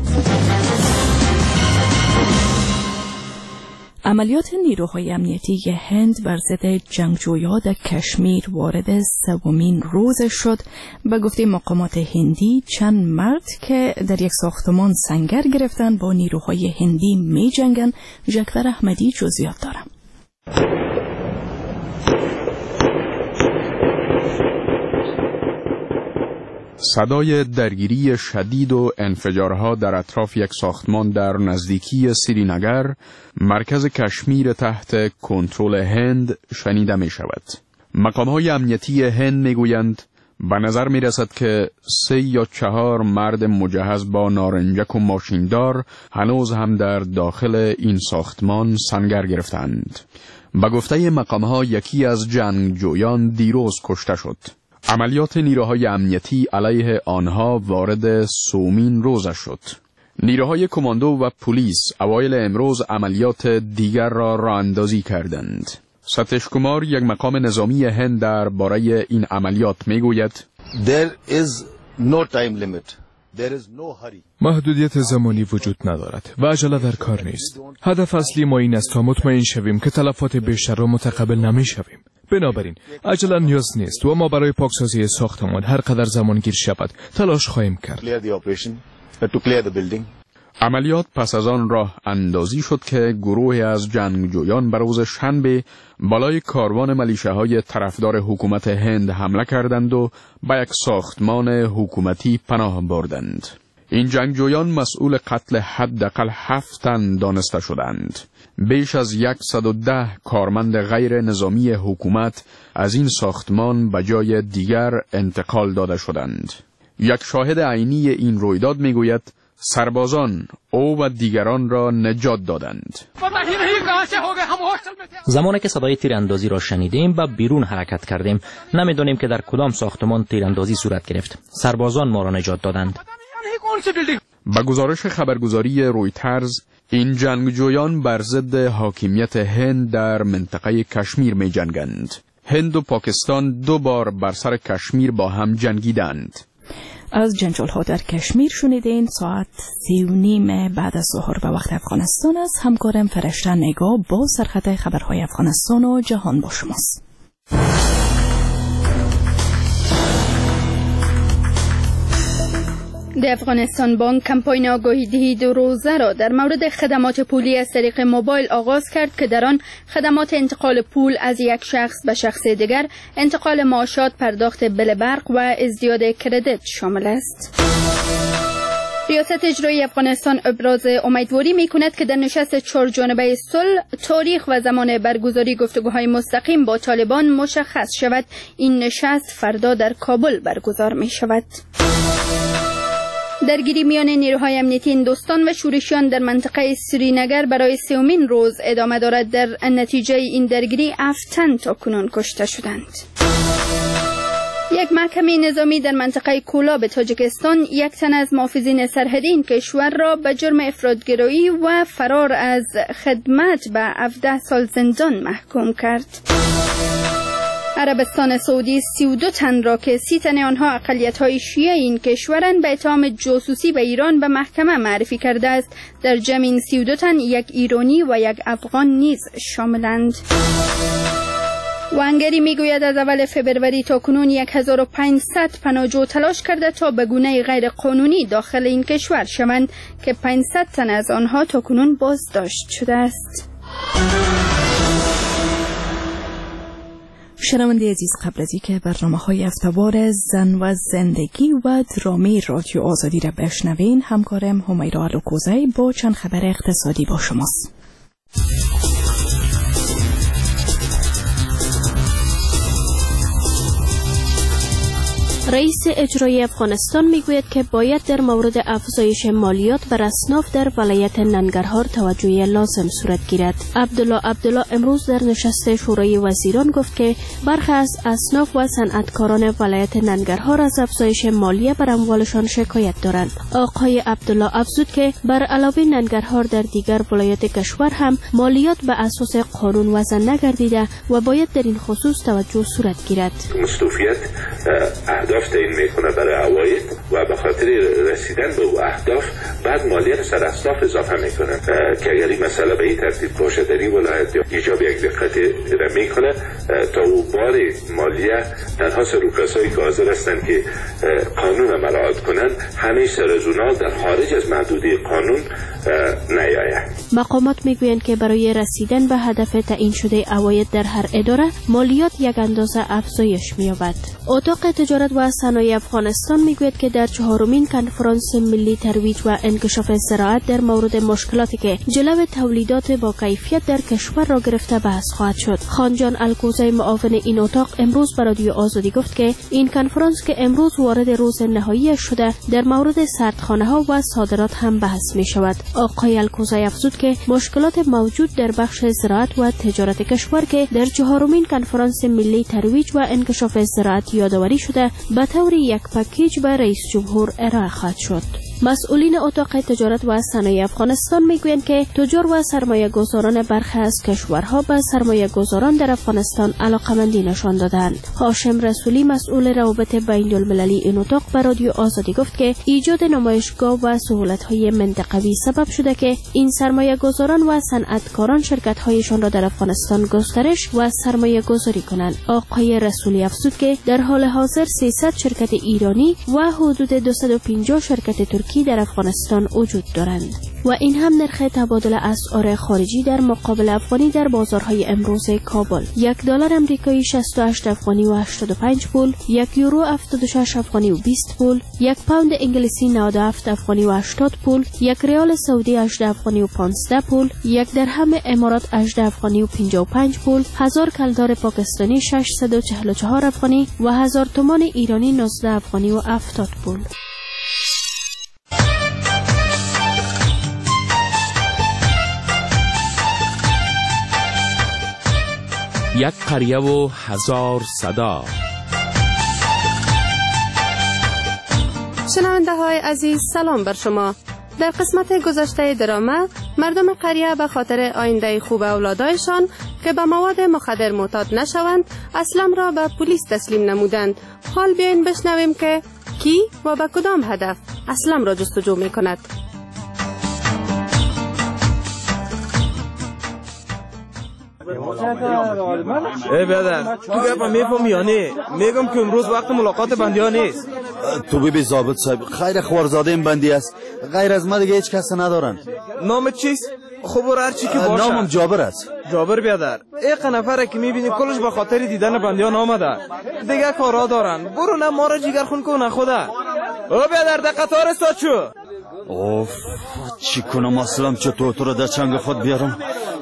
عملیات نیروهای امنیتی هند بر ضد جنگجویان در کشمیر وارد سومین روز شد. به گفته مقامات هندی چند مرد که در یک ساختمان سنگر گرفتن با نیروهای هندی می جنگن. جکفر احمدی جزئیات دارم. صدای درگیری شدید و انفجارها در اطراف یک ساختمان در نزدیکی سرینگر، مرکز کشمیر تحت کنترل هند شنیده می شود. مقام‌های امنیتی هند می گویند به نظر می رسد که سه یا چهار مرد مجهز با نارنجک و ماشیندار هنوز هم در داخل این ساختمان سنگر گرفتند. به گفته مقام‌ها یکی از جنگجویان دیروز کشته شد. عملیات نیروهای امنیتی علیه آنها وارد سومین روز شد. نیروهای کماندو و پلیس اوایل امروز عملیات دیگر را راه اندازی کردند. ستش کمار یک مقام نظامی هند در باره این عملیات می گوید There is no time limit. There is no hurry. محدودیت زمانی وجود ندارد و عجله در کار نیست. هدف اصلی ما این است تا مطمئن شویم که تلفات بیشتر را متقبل نمی شویم. بنابراین عجله نیاز نیست و ما برای پاکسازی ساختمان هر قدر زمان گیر شود تلاش خواهیم کرد. عملیات پس از آن راه اندازی شد که گروهی از جنگجویان بر روز شنبه بالای کاروان ملیشه های طرفدار حکومت هند حمله کردند و به یک ساختمان حکومتی پناه بردند. این جنگجویان مسئول قتل حداقل هفت تن دانسته شدند. بیش از صد و ده کارمند غیر نظامی حکومت از این ساختمان به جای دیگر انتقال داده شدند. یک شاهد عینی این رویداد میگوید سربازان او و دیگران را نجات دادند. زمانی که صدای تیراندازی را شنیدیم به بیرون حرکت کردیم. نمیدانیم که در کدام ساختمان تیراندازی صورت گرفت. سربازان ما را نجات دادند. با گزارش خبرگزاری رویترز این جنگجویان بر ضد حاکمیت هند در منطقه کشمیر می جنگند. هند و پاکستان دو بار بر سر کشمیر با هم جنگیدند. از جنجال ها در کشمیر شنیدین. ساعت سی و نیم بعد از ظهر به وقت افغانستان است. همکارم فرشته نگاه با سرخط خبرهای افغانستان و جهان با شماست. د افغانستان بانک کمپاین آگاهی دهی دو روزه را در مورد خدمات پولی از طریق موبایل آغاز کرد که در آن خدمات انتقال پول از یک شخص به شخص دیگر، انتقال معاشات، پرداخت بل برق و ازدیاد کردیت شامل است. ریاست اجرایی افغانستان ابراز امیدواری می کند که در نشست چهار جانبه صلح تاریخ و زمان برگزاری گفتگوهای مستقیم با طالبان مشخص شود. این نشست فردا در کابل برگزار می شود. درگیری میان نیروهای امنیتی هندوستان و شورشیان در منطقه سرینگر برای سومین روز ادامه دارد. در نتیجه این درگیری هفت تن تا کنون کشته شدند. یک محکمه نظامی در منطقه کولاب تاجیکستان یک تن از محافظین سرحدی این کشور را به جرم افراط‌گرایی و فرار از خدمت به هفده سال زندان محکوم کرد. عربستان سعودی سی و دو تن را که سی تن آنها اقلیت‌های شیعه این کشورند به اتهام جاسوسی به ایران به محکمه معرفی کرده است. در جمع این سی و دو تن یک ایرانی و یک افغان نیز شاملند. وانگری میگوید از اول فبروری تا کنون هزار و پانصد پناهجو تلاش کرده تا به گونه غیر قانونی داخل این کشور شوند که پانصد تن از آنها تا کنون بازداشت شده است. شنونده عزیز، قبل از اینکه برنامه‌های هفته‌وار زن و زندگی و درامه رادیو آزادی را بشنوین، همکارم همیرا الوکوزی با چند خبر اقتصادی با شماست. رئیس اجرایی افغانستان میگوید که باید در مورد افزایش مالیات بر اصناف در ولایت ننگرهار توجه لازم صورت گیرد. عبدالله عبدالله امروز در نشست شورای وزیران گفت که برخی از اصناف و صنعتکاران ولایت ننگرهار از افزایش مالیه بر اموالشان شکایت دارند. آقای عبدالله افزود که بر علاوه ننگرهار در دیگر ولایت کشور هم مالیات به اساس قانون وضع نگردیده و باید در این خصوص توجه صورت گیرد. مصدوفیت اهداف تعیین میکنه برای عواید و به خاطر رسیدن به او اهداف بعد مالیات سر اصناف اضافه میکنه که اگر این مسئله به این ترتیب باشه در این ولایت ایجاب یک دقت را میکنه تا او بار مالیه تنها سر و کسایی که حاضر هستند که قانون مراعات کنند همیشه سر از اونا در خارج از محدوده قانون نیاید. مقامات میگویند که برای رسیدن به هدف تعیین شده عواید در هر اداره مالیات یک اندازه افزایش می‌یابد. اتاق تجارت و صنایع افغانستان میگوید که در چهارمین کنفرانس ملی ترویج و انکشاف زراعت در مورد مشکلاتی که جلو تولیدات با کیفیت در کشور را گرفته بحث خواهد شد. خانجان الکوزی معاون این اتاق امروز به رادیو آزادی گفت که این کنفرانس که امروز وارد روز نهایی شده در مورد سردخانه‌ها و صادرات هم بحث می شود. آقای الکوزی افزود که مشکلات موجود در بخش زراعت و تجارت کشور که در چهارمین کنفرانس ملی ترویج و انکشاف زراعت یادآوری شده به طور یک پکیج به رئیس جمهور ارائه خواهد شد. مسئولین اتاق تجارت و صنایع افغانستان میگویند که تجار و سرمایه گذاران برخی از کشورها به سرمایه گذاران در افغانستان علاقمندی نشان دادند. هاشم رسولی مسئول روابط بین المللی این اتاق به رادیو آزادی گفت که ایجاد نمایشگاه و سهولت‌های منطقوی سبب شده که این سرمایه گذاران و صنعتکاران شرکت‌هایشان را در افغانستان گسترش و سرمایه گذاری کنند. آقای رسولی افزود که در حال حاضر سیصد شرکت ایرانی و حدود دویست و پنجاه شرکت ترکی در افغانستان وجود دارند و این هم نرخ تبادل اسعار خارجی در مقابل افغانی در بازارهای امروز کابل: یک دلار آمریکایی شصت و هشت افغانی و هشتاد و پنج پول، یک یورو هفتاد و شش افغانی و بیست پول، یک پوند انگلیسی نود و هفت افغانی و هشتاد پول، یک ریال سعودی هجده افغانی و پانزده پول، یک درهم امارات هجده افغانی و پنجاه و پنج پول، هزار کلدار پاکستانی ششصد و چهل و چهار افغانی و هزار تومان ایرانی نوزده افغانی و هفتاد پول. یک قریه و هزار صدا. شنونده های عزیز، سلام بر شما. در قسمت گذشته درامه مردم قریه به خاطر آینده خوب اولادایشان که به مواد مخدر معتاد نشوند اسلم را به پلیس تسلیم نمودند. حال بیاین بشنویم که کی و به کدام هدف اسلم را جستجو می کند. ای برادر، تو گپم میفهمی یا نه؟ میگم که امروز وقت ملاقات بندی ها نیست. تو ببین ضابط صاحب، خیر خوارزاده این بندی است، غیر از ما دیگه هیچ کس ندارن. نامت چیست؟ خب هر چی که باشه. نامم جابر است. جابر برادر، یک نفره که میبینی کلش به خاطر دیدن بندیان آمده، دیگه کارا دارن. برو نه ما را جیگر خون کن نه خدا. او برادر در قطار استاد شو. اوف، چی کنم اسلم چطور تو رو در چنگ خود بیارم؟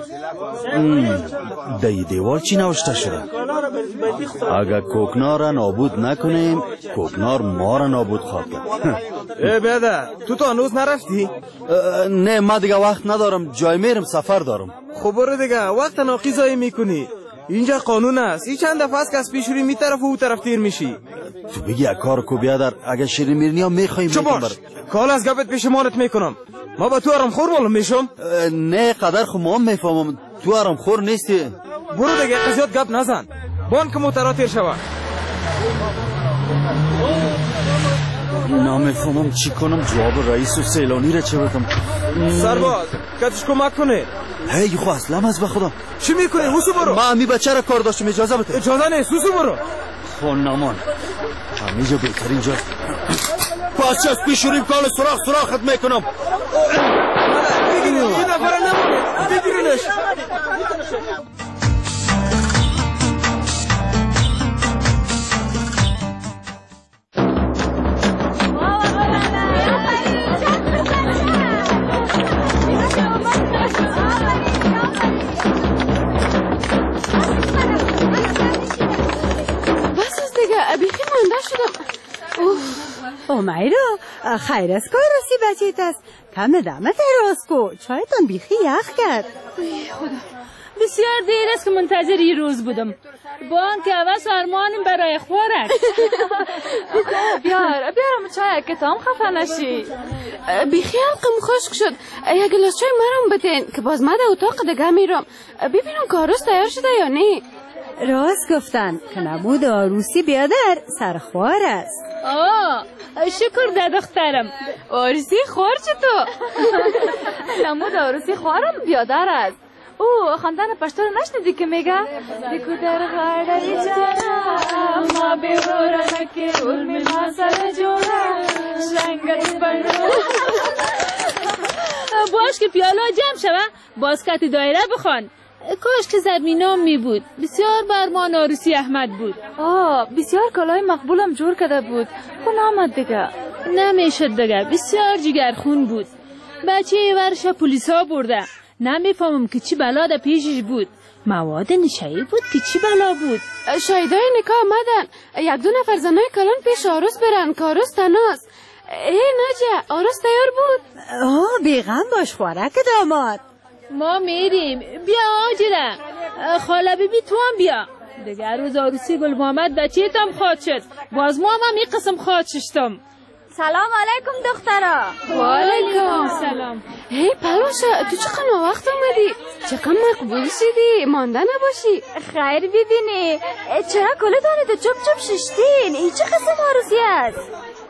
دای دیوار چی نوشته شده؟ اگر کوکنار را نابود نکنیم کوکنار ما را نابود خواهد کرد. ای برادر، تو تو هنوز نرفتی؟ نه، ما دیگه وقت ندارم، جای میرم، سفر دارم. خب برو دیگه، وقت ناقی ضایع میکنی. اینجا قانون است، این چند دفعه است که از پیش روی می طرف و او طرف تیر میشی. تو بگی یک کار کو بیادر، اگه شیرین میرنی ها میخواییم چو باش، کال از گپت پیشمانت میکنم. ما با تو آرام خور معلوم میشم؟ نه قدر خو ما میفهمم، تو آرام خور نیستی. برو دیگه، قضیات گپ نزن، بان که موترها تیر شود. نمیفهمم چی کنم، جواب رئیس و سیلانی را چه بکنم؟ سرباز کتش کمک کنه. هی خو اسلام از بخدا. چی میکنی؟ حسو برو. ما امی بچه را کار داشتم، اجازه بده. اجازه نیست، حسو برو. خون نامان همینجا بهترین جا. باشه از پیش شوریم کال سراخ سراخت میکنم. بگیرین این نفره نمونه، بگیرینش. بیخی مانده شدم. اومیرا، خیر از کار راستی بچیت است. کم دمه تراز کو، چایتان بیخی یخ کرد. خدا، بسیار دیر است که منتظر این روز بودم. با آنکه هوس و ارمانم برای خوراک. بیار بیارم چای که تام خفه نشی. بیخی حلقم خشک شد. یک گلاس چای مرام بدین که باز من در اتاق دیگه میرم ببینم کاروس تیار شده یا نه. راست گفتن که نمود عروسی بیادر سرخوار است. آه شکر ده دخترم. عروسی خوار چطور؟ نمود عروسی خوارم بیادر است. او خواندن پشتو رو نشنیدی که میگه دیکو در غاڑی جانا ما بیغورا نکی علمی ما سر جورا شنگت بنو. باش که پیالا جمع شوه باز کتی دایره بخوان. کاش که زرمینام می بود. بسیار برمان عروسی احمد بود. آه بسیار کالای مقبولم جور کرده بود. خون آمد دیگه. نمیشد دیگه، بسیار جگرخون بود. بچه ورش پلیسا برده. نمیفهمم که چی بلا ده پیشش بود. مواد نشایی بود که چی بلا بود. شایدای نکاح آمدن. یک دو نفر زنای کلان پیش عروس برن که عروس تناست. ای ناجه، عروس تیار بود؟ آه بیغم باش خوارک داماد. ما میریم. بیا آجره خاله بیبی تو هم بیا. دیگر روز عروسی گل محمد بچه تام خواد شد. باز ما هم این قسم خواد ششتم. سلام علیکم دخترا. و علیکم سلام. هی پلوشه، تو چقدر وقت اومدی؟ چقدر مقبول شدی؟ مانده نباشی. خیر ببینی چرا کلتانه چپ چپ ششتین؟ این چه قسم عروسی است؟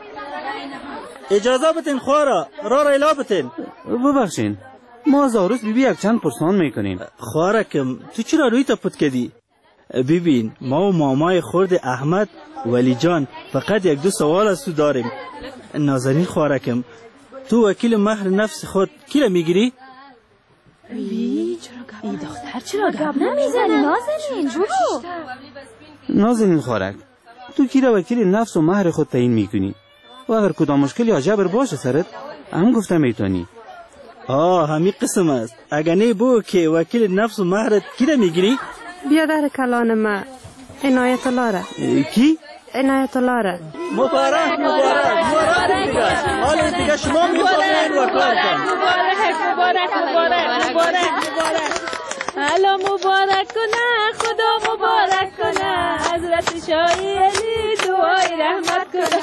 اجازه بتین خوارا را را الا بتین. ببخشین ما از عروس بیبی یک چند پرسان میکنیم. خوارکم تو چرا روی تا پت کدی؟ ببین ما و مامای خورد احمد ولی جان فقط یک دو سوال از تو داریم. نازنین خوارکم تو وکیل مهر نفس خود کی را میگیری؟ ای چرا گپ دختر چرا گپ نمیزنی نازنین؟ برو. نازنین خوارک تو کی را وکیل نفس و مهر خود تعیین میکنی؟ و اگر کدام مشکل یا جبر باشه سرت هم گفته میتونی. آه همین قسم است. اگر نه بو که وکیل نفس و مهرت کی را میگیری؟ بیادر کلان ما عنایت الله را. کی؟ عنایت الله را. مبارک مبارک مبارک دیگه. حالا دیگه شما میفهمین و کار کن. مبارک مبارک مبارک مبارک مبارک. حالا مبارک کنه خدا مبارک کنه حضرت شاهی علی دعای رحمت کنه.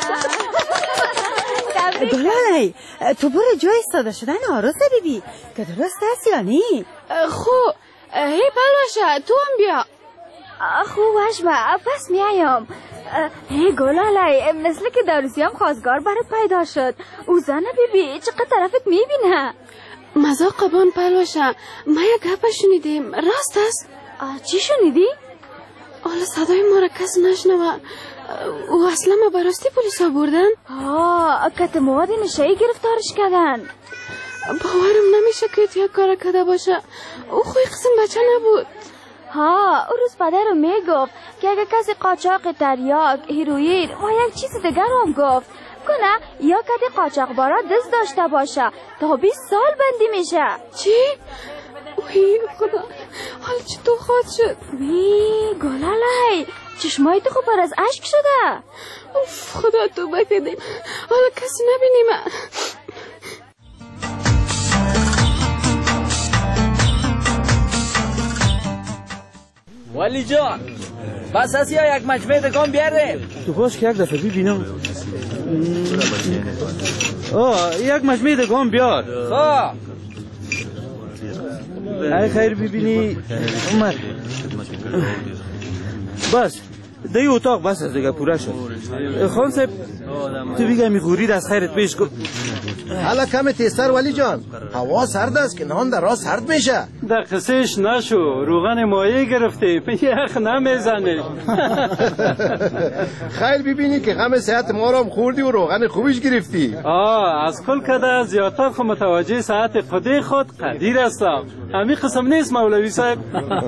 دلالای تو برو جای ایستاده شدن عروس بیبی که درست است یا نی؟ خو هی پلوشه تو هم بیا. خوبش با پس میایم. هی گلالای مثل که داروسی هم خواستگار برات پیدا شد. او زن بیبی چقدر طرفت میبینه. مزا قبان پلوشه ما یک گپ شنیدیم راست است؟ چی شنیدی؟ حالا صدای ما را کس نشنوه. او اصلا ما براستی پلیسا بردن؟ آه کت مواد نشهی گرفتارش کردن. باورم نمیشه که تو یک کار کرده باشه. او خوی قسم بچه نبود. ها او روز پدر رو میگفت که اگه کسی قاچاق تریاک هیروئین و یک چیز دیگر هم گفت کنه یا کتی قاچاق بارا دست داشته باشه تا بیست سال بندی میشه. چی؟ اوی خدا حال چی تو خود شد؟ وی گلالای چشمای تو خوب پر از اشک شده. اوف خدا تو بکدیم حالا کسی نبینیم. ولی جان بس هست یا یک مجموعه دکان بیاریم. تو باش که یک دفعه ببینم. آه یک مجموعه دکان بیار. خواه ای خیر ببینی عمر بس دیگه اتاق بس از دیگه پوره شد. خان صاحب تو بیگه میخورید از خیرت پیش کن. حالا کم تیستر ولی جان هوا سرد است که نان در راه سرد میشه. در قصهش نشو روغن مایه گرفته یخ نمیزنه. خیر ببینی که غم صحت ما رو هم خوردی و روغن خوبش گرفتی. آه از کل کده زیادتر خود متوجه صحت خودی خود قدیر هستم. همین قسم نیست مولوی صاحب.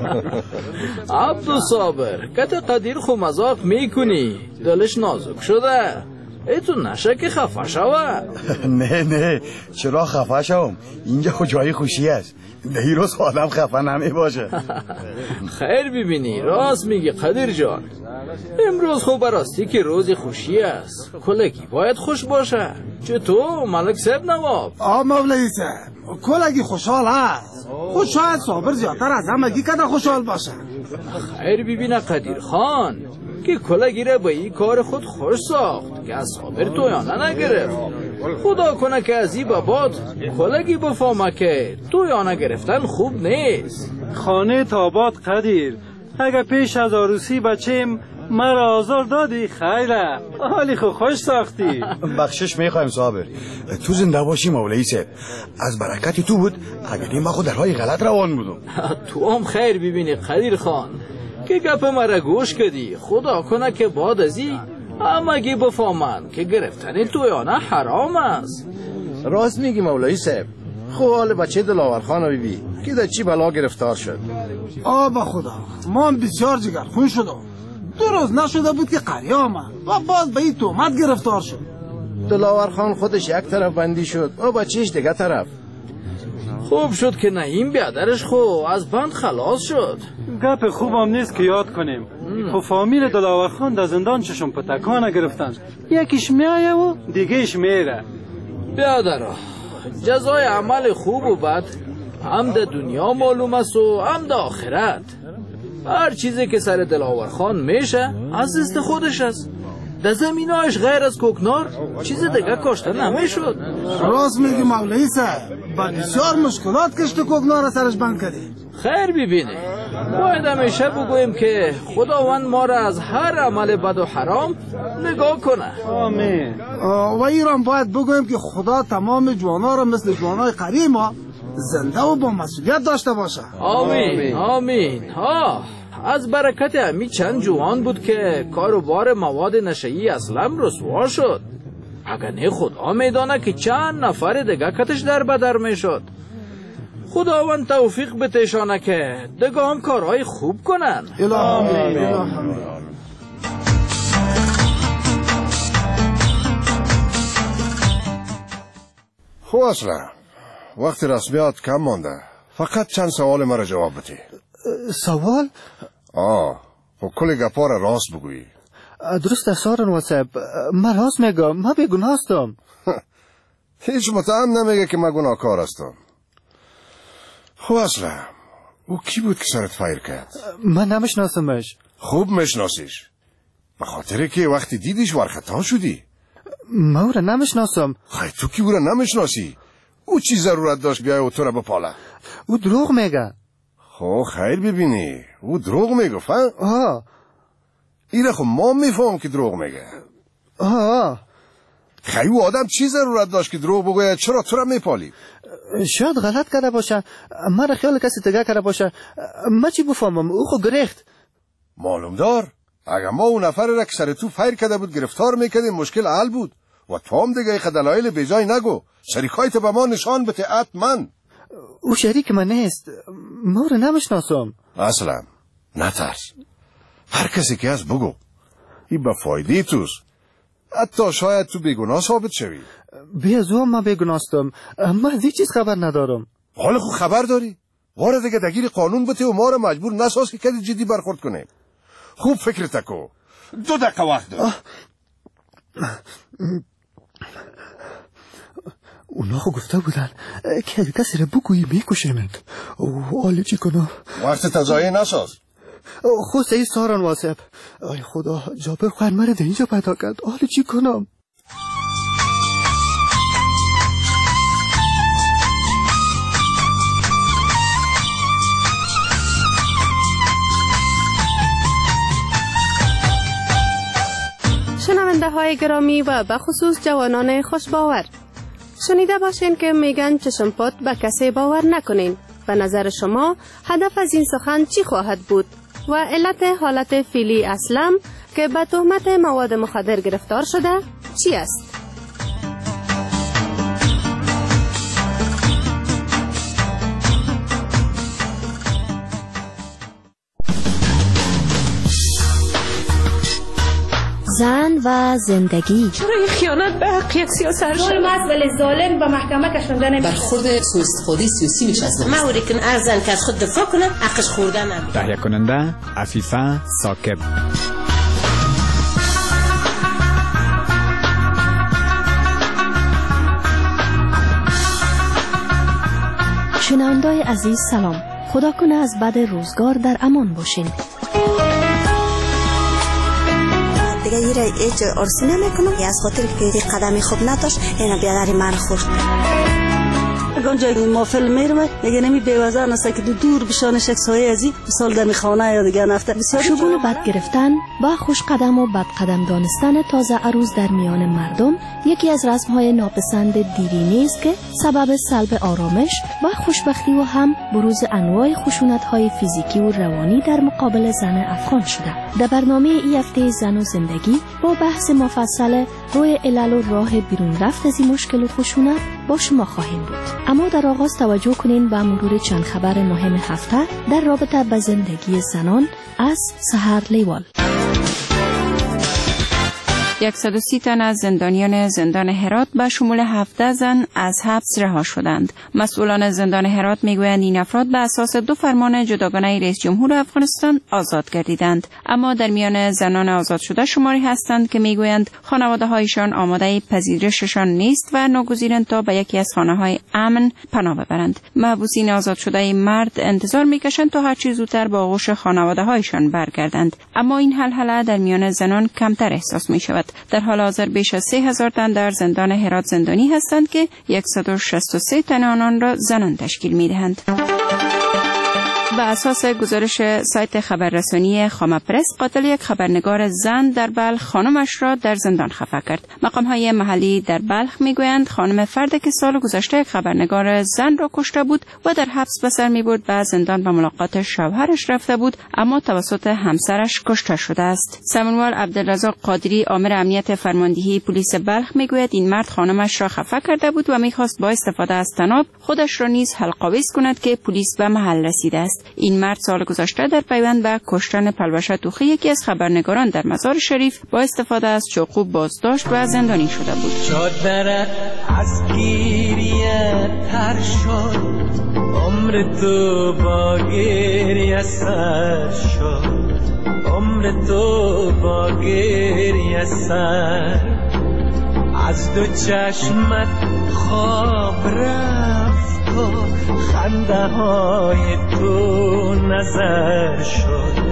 عبدو صابر کت قدیر خود مذاق میکنی دلش نازک شده. ای تو نشه که خفه شوه. نه نه چرا خفه شوم اینجا خود جای خوشی است. این روز آدم خفه نمی باشه. خیر ببینی راست میگی قدیر جان. امروز خوب براستی که روز خوشی است. کلگی باید خوش باشه. چطور ملک صاحب نواب؟ آه مولوی صاحب کلگی خوشحال هست. خود شاید صابر زیادتر از همگی کده خوشحال باشه. خیر ببینه قدیر خان که کلگی را به این کار خود خوش ساخت که از صابر تویانه نگرفت. خدا کنه که از این بابات کلگی بفهمه که تویانه گرفتن خوب نیست. خانه تابات قدیر اگه پیش از عروسی بچیم مرا آزار دادی خیره حالی خود خوش ساختی. بخشش میخوایم صابر تو زنده باشی مولوی صاحب. از برکت تو بود اگر این ما خود در های غلط روان بودم. تو هم خیر ببینی قدیر خان که گپ مرا گوش کردی. خدا کنه که بعد از این همگی بفهمند که گرفتن تویانه حرام است. راست میگی مولوی صاحب. خب حال بچه دلاور خان بیبی که در چی بلا گرفتار شد. آه با خدا ما هم بسیار جگرخون شدم. دو روز نشده بود که قریه آمد و باز به این تهمت گرفتار شد. دلاور خان خودش یک طرف بندی شد و بچهش دیگه طرف. خوب شد که نهیم بیادرش خو از بند خلاص شد. گپ خوبم نیست که یاد کنیم. خب فامیل دلاور خان در زندان چشم پتکانه گرفتن. یکیش میایه و دیگهش میره. بیادرها جزای عمل خوب و بد هم در دنیا معلوم است و هم در آخرت. هر چیزی که سر دلاور خان میشه از دست خودش است. در زمیناش غیر از کوکنار چیز دیگه کاشته نمیشد. راست میگی مولوی صاحب، با بسیار مشکلات کشت کوکنار سرش بند کردی. خیر ببینی، باید همیشه بگوییم که خداوند ما را از هر عمل بد و حرام نگاه کنه. آمین. و ایران باید بگوییم که خدا تمام جوانا را مثل جوانای قریه ما زنده و با مسئولیت داشته باشه. آمین آمین. ها از برکت همی چند جوان بود که کاروبار مواد نشئی اسلام رسوا شد. اگر نه خدا میدانه که چند نفر دیگه کتش در بدر میشد. خداوند توفیق بتشانه که دیگه هم کارهای خوب کنن. آمین. خوب اصلا وقتی رسمیات کم مانده، فقط چند سوال مرا جواب بده. سوال؟ آه خب کل گپا را راست بگویی. درست سارن واسب، من راست میگم، من بیگناه هستم. هیچ متهم نمیگه که من گناهکار هستم. خوب اصلا او کی بود که سرت فایر کرد؟ من نمیشناسمش. خوب میشناسیش، به خاطر که وقتی دیدیش ورخطا شدی. من او را نمیشناسم. خیلی تو کی او را نمیشناسی؟ او چی ضرورت داشت بیای او تو را بپاله؟ او دروغ میگه. خب خیر ببینی، او دروغ میگفت. آه ایره خب ما میفهم که دروغ میگه. آه خیلی او آدم چی ضرورت داشت که دروغ بگوید؟ چرا تو را میپالی؟ شاید غلط کرده باشه، مرا خیال کسی دیگه کرده باشه، من چی بفهمم؟ او خود گریخت. معلوم دار اگر ما اون نفر را که سر تو فیر کرده بود گرفتار میکردیم مشکل حل بود. و تو هم دیگه ایخ دلایل بیجای نگو، شریکایت به ما نشان بده. حتما او شریک من نیست، ما رو نمیشناسم. اصلا نترس، هر کسی که هست بگو، این به فایده توست. حتی شاید تو بیگناه ثابت شوی. بیا زو من بیگناه هستم، من از هیچ چیز خبر ندارم. حالا خود خبر داری؟ وارد دیگه دگیر قانون بته و ما رو مجبور نساز که کدی جدی برخورد کنه. خوب فکر تکو، دو دقیقه وقت دار. اونا خو گفته بودن که اگه کسی را بگویی میکشیمت. حالا چی کنم؟ وقت تضایع نساز. خود سهی سارن واسب. ای خدا، جابر خواهر مرا در اینجا پیدا کرد، حالا چی کنم؟ شنونده های گرامی و به خصوص جوانان خوشباور، شنیده باشین که میگن چشم پات به کسی باور نکنین. به نظر شما هدف از این سخن چی خواهد بود و علت حالت فعلی اسلم که به تهمت مواد مخدر گرفتار شده چی است؟ زن و زندگی. چرا این خیانت به حق یک سیاست شد؟ ظلم است ولی ظالم به محکمه کشانده نمیشه. برخورد سوء استفاده سیاسی میشه از من. موری که ارزن که از خود دفاع کنه حقش خوردن نمیشه. تهیه کننده عفیفه ثاقب. شنونده‌های عزیز سلام. خدا کنه از بد روزگار در امان باشین. دیگه ایره هیچ آرزو نمیکنم، از خاطر که یک قدمی خوب نداشت اینا بیادری من خورد. اگه اونجا ما فیلم میرم دیگه نمی بیوزن است که دور بشانش یک سایه ازی مثال دمی خانه یا دیگه نفته شگون بد گرفتن با خوش قدم و بد قدم دانستن تازه عروض در میان مردم یکی از رسم‌های ناپسند دیرینه است که سبب سلب آرامش و خوشبختی و هم بروز انواع خشونت‌های فیزیکی و روانی در مقابل زن افغان شده. در برنامه این هفته زن و زندگی با بحث مفصل روی علل و راه بیرون رفت از این مشکل و خشونت با شما خواهیم بود. اما در آغاز توجه کنین به مرور چند خبر مهم هفته در رابطه با زندگی زنان از سحر لیوال. صد و سی تن از زندانیان زندان هرات به شمول هفده زن از حبس رها شدند. مسئولان زندان هرات میگویند این افراد به اساس دو فرمان جداگانه رئیس جمهور افغانستان آزاد گردیدند، اما در میان زنان آزاد شده شماری هستند که میگویند خانواده هایشان آماده پذیرششان نیست و ناگزیرند تا به یکی از خانه های امن پناه ببرند. محبوسین آزاد شده مرد انتظار میکشند تا هر چه زودتر با آغوش خانواده هایشان برگردند، اما این حلحله در میان زنان کمتر احساس می شود. شود. در حال حاضر بیش از سه هزار تن در زندان هرات زندانی هستند که صد و شصت و سه تن آنان را زنان تشکیل می‌دهند. به اساس گزارش سایت خبررسانی خامه پرس، قاتل یک خبرنگار زن در بلخ خانمش را در زندان خفه کرد. مقام‌های محلی در بلخ میگویند خانم فردی که سال گذشته یک خبرنگار زن را کشته بود و در حبس به سر میبرد به زندان به ملاقات شوهرش رفته بود، اما توسط همسرش کشته شده است. سمنوار عبدالرزاق قادری، آمر امنیت فرماندهی پلیس بلخ میگوید این مرد خانمش را خفه کرده بود و میخواست با استفاده از طناب خودش را نیز حلق‌آویز کند که پلیس به محل رسیده است. این مرد سال گذشته در پیوند به کشتن پلوشه توخی، یکی از خبرنگاران در مزار شریف، با استفاده از چاقو بازداشت و زندانی شده بود. چادرت از گیریه تر شد، عمر تو با گریه سر شد، عمر تو با گریه سر، از دو چشمت خواب رفت و خنده های تو نظر شد.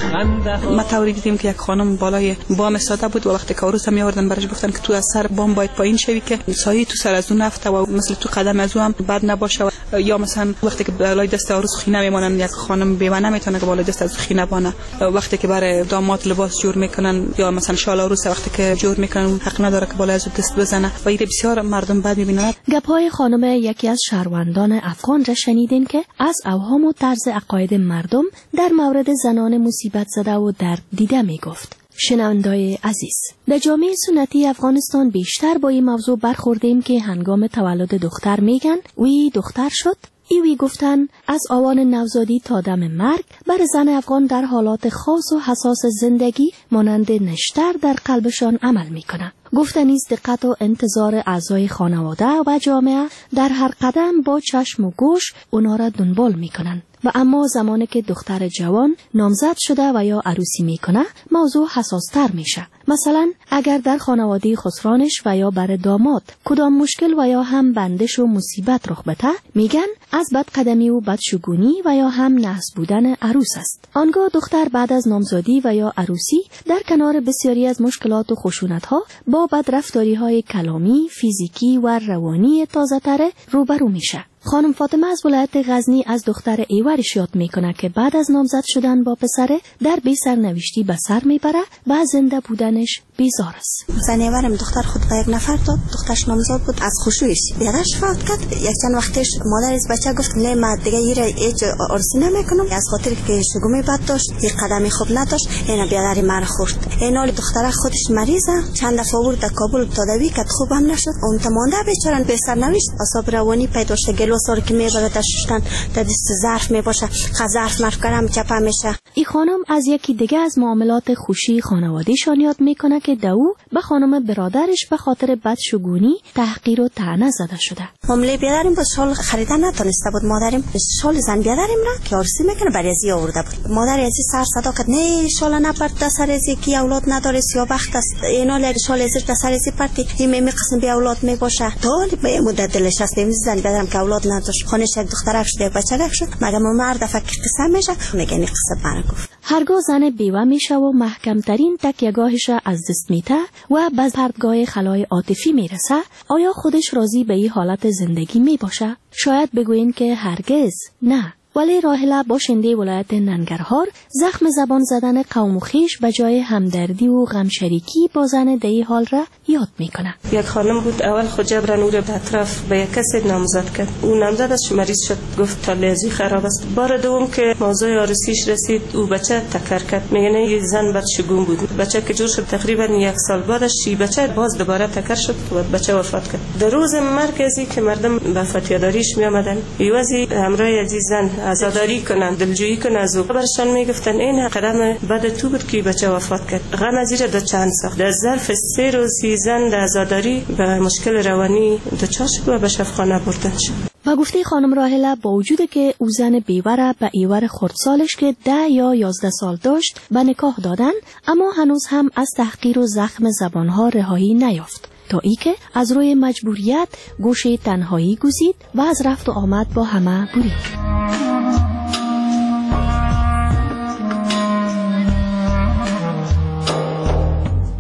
ما طوری دیدیم که یک خانم بالای بام استاده بود و وقتی که عروس می آوردن برش گفتن که تو از سر بام باید پایین شوی که سایه تو سر از اون نفته و مثل تو قدم از اون هم بد نباشه. یا مثلا وقتی که بالای دست عروس خینه میمونن، یک خانم بیوه نمیتونه که بالای دست از خینه بانه. وقتی که برای داماد لباس جور میکنن یا مثلا شال عروس وقتی که جور میکنن حق نداره که بالای از دست بزنه و این بسیار مردم بد میبینن. گپای خانم یکی از شهروندان افغان را شنیدین که از اوهام و طرز عقاید مردم در مورد زنان مصیبت زده و درد دیده می گفت. شنوندای عزیز، در جامعه سنتی افغانستان بیشتر با این موضوع برخوردیم که هنگام تولد دختر میگن وی دختر شد. ایوی گفتن از آوان نوزادی تا دم مرگ بر زن افغان در حالات خاص و حساس زندگی مانند نشتر در قلبشان عمل میکنه. گفتنیز دقت و انتظار اعضای خانواده و جامعه در هر قدم با چشم و گوش اونا را دنبال میکنن. و اما زمانی که دختر جوان نامزد شده و یا عروسی میکنه موضوع حساستر میشه. مثلا اگر در خانواده خسرانش و یا بر داماد کدام مشکل و یا هم بندش و مصیبت رخ بده، میگن از بدقدمی و بدشگونی و یا هم نحس بودن عروس است. آنگاه دختر بعد از نامزادی و یا عروسی در کنار بسیاری از مشکلات و خشونت ها با بدرفتاری های کلامی، فیزیکی و روانی تازه تره روبرو میشه. خانم فاطمه از ولایت غزنی از دختر ایورش یاد میکنه که بعد از نامزد شدن با پسره در بی سرنوشتی به سر میبره و زنده بودنش بیزار است. زن ایورم دختر خود به یک نفر داد، دخترش نامزد بود، از خوشویش بیادرش فوت کرد. یک چند وقتش مادر از بچه گفت نه من دیگه ایره هیچ عرسی نمیکنم، از خاطر که شگومی بد داشت، یک قدمی خوب نداشت، اینا بیادری مرا خورد. اینا دختر خودش مریضه، چند دفعه آورد در کابل تداوی کرد، خوبم نشد. اون تمانده بیچاره به سرنوشت اعصاب روانی پیدا شد. گلوسار که میبره در شستن در دست ظرف میباشه، ظرف مرکرم چپه میشه. این خانم از یکی دیگه از معاملات خوشی خانواده‌شان یاد میکنه که دو به خانم برادرش به خاطر بدشگونی تحقیر و طعنه زده شده. معامله بیادریم با شال خریدن نتونسته بود. مادریم شال زن بیادریم را که عروسی میکنه برای ازی آورده بود. مادر ازی سر صدا کرد نه شال نپرت در سر ازی کی اولاد نداره سیاه بخت است، اینا لر شال ازی در سر ازی پرتی این می قسم بی اولاد میباشه. تا به مدت دلش است زن بیادرم که اولاد نداشت، خانش یک دخترک شد یک بچه‌ک شد. مگه مرد فکر قسم میشه میگه این قصه برا گفت. هرگاه زن بیوه میشه و محکمترین تکیه‌گاهش از دست میته و به پرتگاه خلای عاطفی میرسه، آیا خودش راضی به این حالت زندگی میباشه؟ شاید بگوین که هرگز نه. ولی راهله باشنده ولایت ننگرهار زخم زبان زدن قوم و خویش به جای همدردی و غمشریکی با زن دهی حال را یاد میکنه. یک خانم بود اول خود جبران او را به اطراف به یک کسی نامزد کرد. او نامزدش مریض شد، گفت تالیزی خراب است. بار دوم که موضوع عروسیش رسید او بچه تکر کرد. میگه نه یه زن بدشگون بود. بچه که جور شد تقریبا یک سال بعدش این بچه باز دوباره تکر شد و بچه وفات کرد. در روز مرکزی که مردم به فتیاداریش می آمدن ایوازی همراه عزیزان عزاداری کنند، دلجویی کنند از او. برشان میگفتن این قدم بعد تو بود که بچه وفات کرد. غم از زیر دو چند ساخت. در ظرف سه روز زن در عزاداری به مشکل روانی دچار شد و به شفاخانه بردن شد. و گفته خانم راهله با وجود که او زن بیوره به ایور خردسالش که ده یا یازده سال داشت به نکاح دادن، اما هنوز هم از تحقیر و زخم زبانها رهایی نیافت تا ای که از روی مجبوریت گوشه تنهایی گزید و از رفت و آمد با همه برید.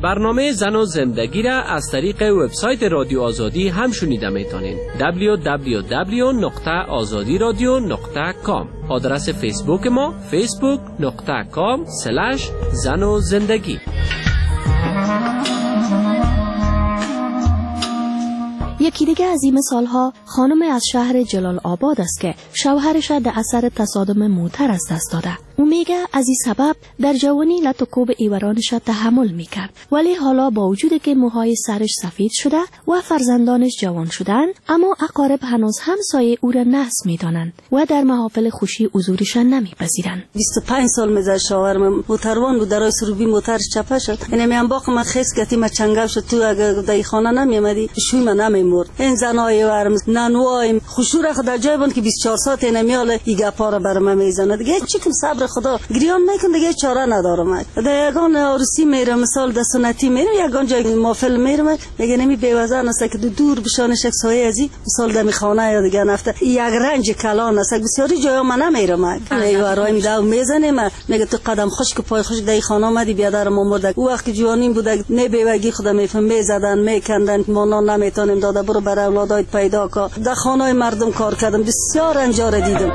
برنامه زن و زندگی را از طریق وبسایت رادیو آزادی هم شنیده میتونین. دبلیو دبلیو دبلیو نقطه آزادی رادیو نقطه کام. آدرس فیسبوک ما فیسبوک نقطه کام سلش زن و زندگی. یکی دیگه از این مثالها خانم از شهر جلال آباد است که شوهرش در اثر تصادم موتر از دست داده. او میگه از این سبب در جوانی لط و کوب ایورانش تحمل میکرد، ولی حالا با وجود که موهای سرش سفید شده و فرزندانش جوان شدن، اما اقارب هنوز هم سایه او را نحس میدانند و در محافل خوشی حضورش نمیپذیرند. بیست و پنج سال میزد شوهرم موتروان بود، در سروبی موتر چپه شد. یعنی میام باق ما خیس گتی ما چنگل شد، تو اگر دای خانه نمیامدی شوی من نمیمرد. این زنای ورم نانوایم خوشور خدا جای بند که بیست و چهار ساعت نمیاله ایگا پارا برام میزنه. دیگه چی کنم صبر خدا گریان میکن، دیگه چاره ندارم. در یگان عروسی میرم مثال در سنتی میرم، یگان جای محفل میرم، میگه نمی بیوزن است که دور بشانش یک سایه ازی مثال در خانه یا دیگه نفته یک رنج کلان است بسیاری جایا من نمیرم. میورایم داو میزنم، میگه تو قدم خشک پای خشک در خانه اومدی بیا در ما مرد. او وقت جوانیم بود نه بیوگی خدا میفهم میزدن میکندن ما نمیتونیم داده برو برای اولادایت پیدا کن. در خانه مردم کار کردم، بسیار انجار دیدم.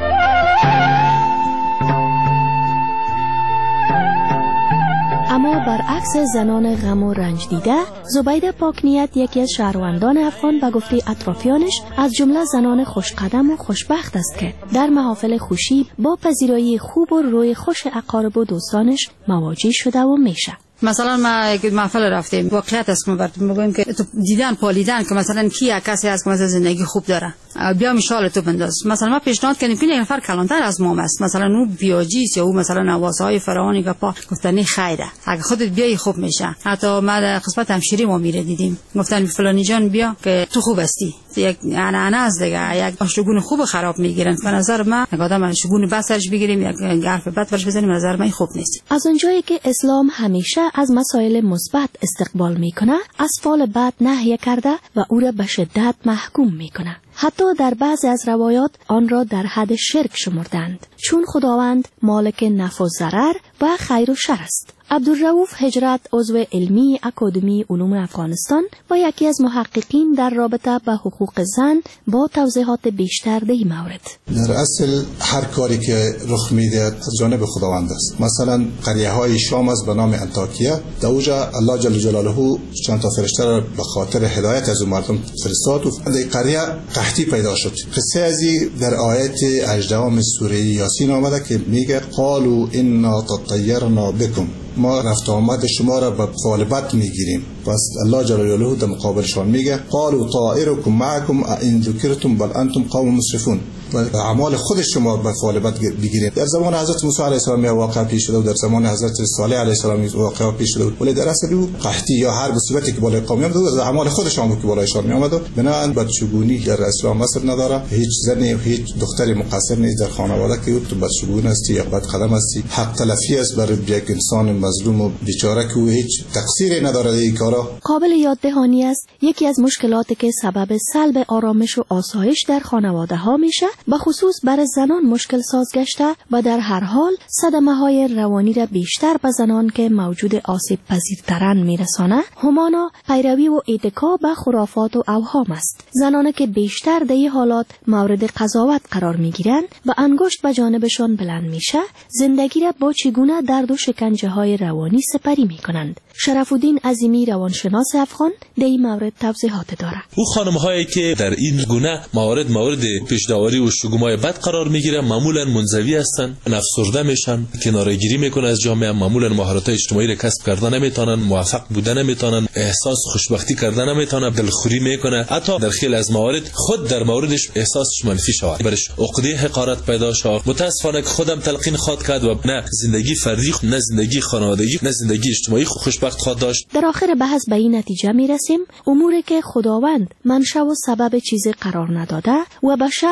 اما برعکس زنان غم و رنج دیده، زبیده پاکنیت یکی از شهروندان افغان به گفته اطرافیانش از جمله زنان خوشقدم و خوشبخت است که در محافل خوشی با پذیرایی خوب و روی خوش اقارب و دوستانش مواجه شده و میشه. مثلا ما یک محفل رفتیم، واقعیت است ما براتون میگم که تو دیدن پالیدن که مثلا کی کسی هست که مثلا زندگی خوب داره، بیا میشال تو بنداز. مثلا ما پیشنهاد کردیم که یک نفر کلانتر از ما است، مثلا او بیاجیست یا او مثلا نواسه های فراوانی که پا گفتن خیره اگه خودت بیای خوب میشه. حتی ما در قسمت همشیری ما میره دیدیم، گفتن فلانی جان بیا که تو خوب هستی. یک انا انا از دیگه یک شگون خوب خراب میگیرن. به نظر من یک آدم شگون بسرش بگیریم یک حرف بد برش بزنیم، نظر من خوب نیست. از اونجایی که اسلام همیشه از مسائل مثبت استقبال میکنه، از فعل بد نهی کرده و او را به شدت محکوم میکنه. حتی در بعضی از روایات آن را در حد شرک شمردند، چون خداوند مالک نفع و ضرر و خیر و شر است. عبدالرؤوف هجرت عضو علمی اکادمی علوم افغانستان و یکی از محققین در رابطه با حقوق زن با توضیحات بیشتر در این مورد. در اصل هر کاری که رخ میده از جانب خداوند است. مثلا قریه های شام از به نام انطاکیه، در اونجا الله جل جلاله چند تا فرشته را به خاطر هدایت از مردم فرستاد و در قریه قحطی پیدا شد. قصه ازی در آیت هجدهم سوره یاسین آمده که میگه قالوا انا تطیرنا بكم، ما رفت آمد شما را به فعل بد میگیریم. پس الله جل جلاله در مقابلشان میگه قالوا طائرکم معکم ان ذکرتم بل انتم قوم مسرفون، و اعمال خود شما به فعل بد بگیرید. در زمان حضرت موسی علیه السلام واقع پیش شده و در زمان حضرت صالح علیه السلام واقع پیش شده، ولی در اصل او قحطی یا هر مصیبتی که بالای قوم میاد از اعمال خودشان بود که بالایشان میآمد. بنابراین بدشگونی در اسلام اثر نداره. هیچ زنی و هیچ دختری مقصر نیست در خانواده که تو بدشگون هستی یا بد قدم هستی. حق تلفی است برای یک انسان مظلوم و بیچاره که هیچ تقصیری نداره در این کارا. قابل یاد دهانی است یکی از مشکلاتی که سبب سلب آرامش و آسایش در خانواده ها میشه، به خصوص برای زنان مشکل ساز گشته و در هر حال صدمه های روانی را بیشتر به زنان که موجود آسیب پذیرترن میرسانه. همانا پیروی و اتکا به خرافات و اوهام است. زنانی که بیشتر در این حالات مورد قضاوت قرار میگیرند و انگشت به جانبشان بلند میشه، زندگی را با چگونه درد و شکنجه های روانی سپری میکنند. شرف الدین عظیمی روانشناس افغان در این مورد توضیحات داره. او خانم هایی که در این گونه موارد مورد پیش‌داوری و شگمای بد قرار میگیرن معمولا منزوی هستن، افسرده میشن، کناره‌گیری میکنن از جامعه، معمولا مهارت اجتماعی را کسب کردن نمیتونن، موفق بودن نمیتونن، احساس خوشبختی کردن نمیتونن، دلخوری میکنه. حتی در خیلی از موارد خود در موردش احساسش منفی شود، برش عقده حقارت پیدا شود. متاسفانه که خودم تلقین خواد کرد و نه زندگی فردی، نه زندگی خانوادگی، نه زندگی اجتماعی خوشبخت خواهد داشت. در آخر بحث به این نتیجه میرسیم اموری که خداوند منشأ و سبب چیزی قرار نداده و بشر از روی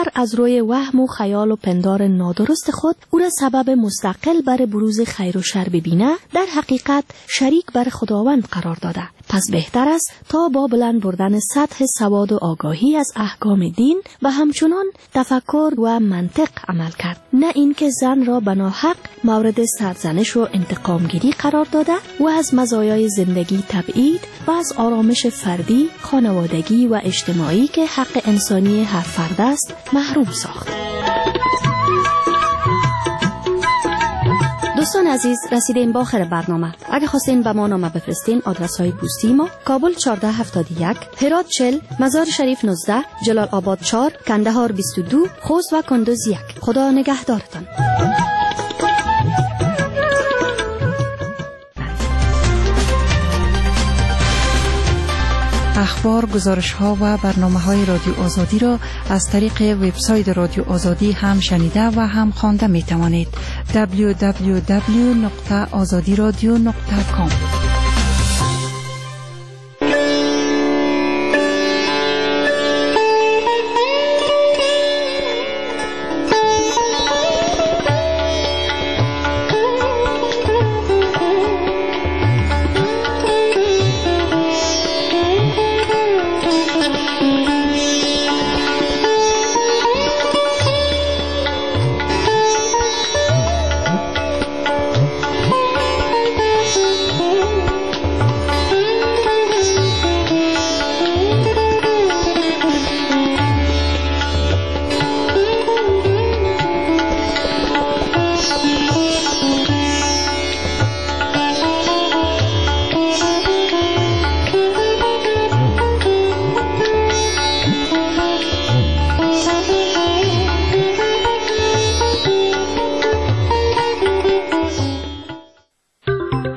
روی وهم و خیال و پندار نادرست خود او را سبب مستقل بر بروز خیر و شر ببینه، در حقیقت شریک بر خداوند قرار داده. پس بهتر است تا با بلند بردن سطح سواد و آگاهی از احکام دین و همچنان تفکر و منطق عمل کرد، نه اینکه زن را به ناحق مورد سرزنش و انتقامگیری قرار داده و از مزایای زندگی تبعید و از آرامش فردی، خانوادگی و اجتماعی که حق انسانی هر فرد است محروم ساخت. دوستان عزیز، رسیدیم با آخر برنامه. اگه خواستین به ما نامه بفرستین، آدرس های پستی ما: کابل چهارده هفتاد و یک، هرات چهل، مزار شریف نوزده، جلال آباد چهار، کندهار بیست و دو، خوست و کندوز یک. خدا نگهدارتان. اخبار، گزارش‌ها و برنامه‌های رادیو آزادی را از طریق وبسایت رادیو آزادی هم شنیده و هم خوانده می‌توانید. دبلیو دبلیو دبلیو دات آزادی رادیو دات کام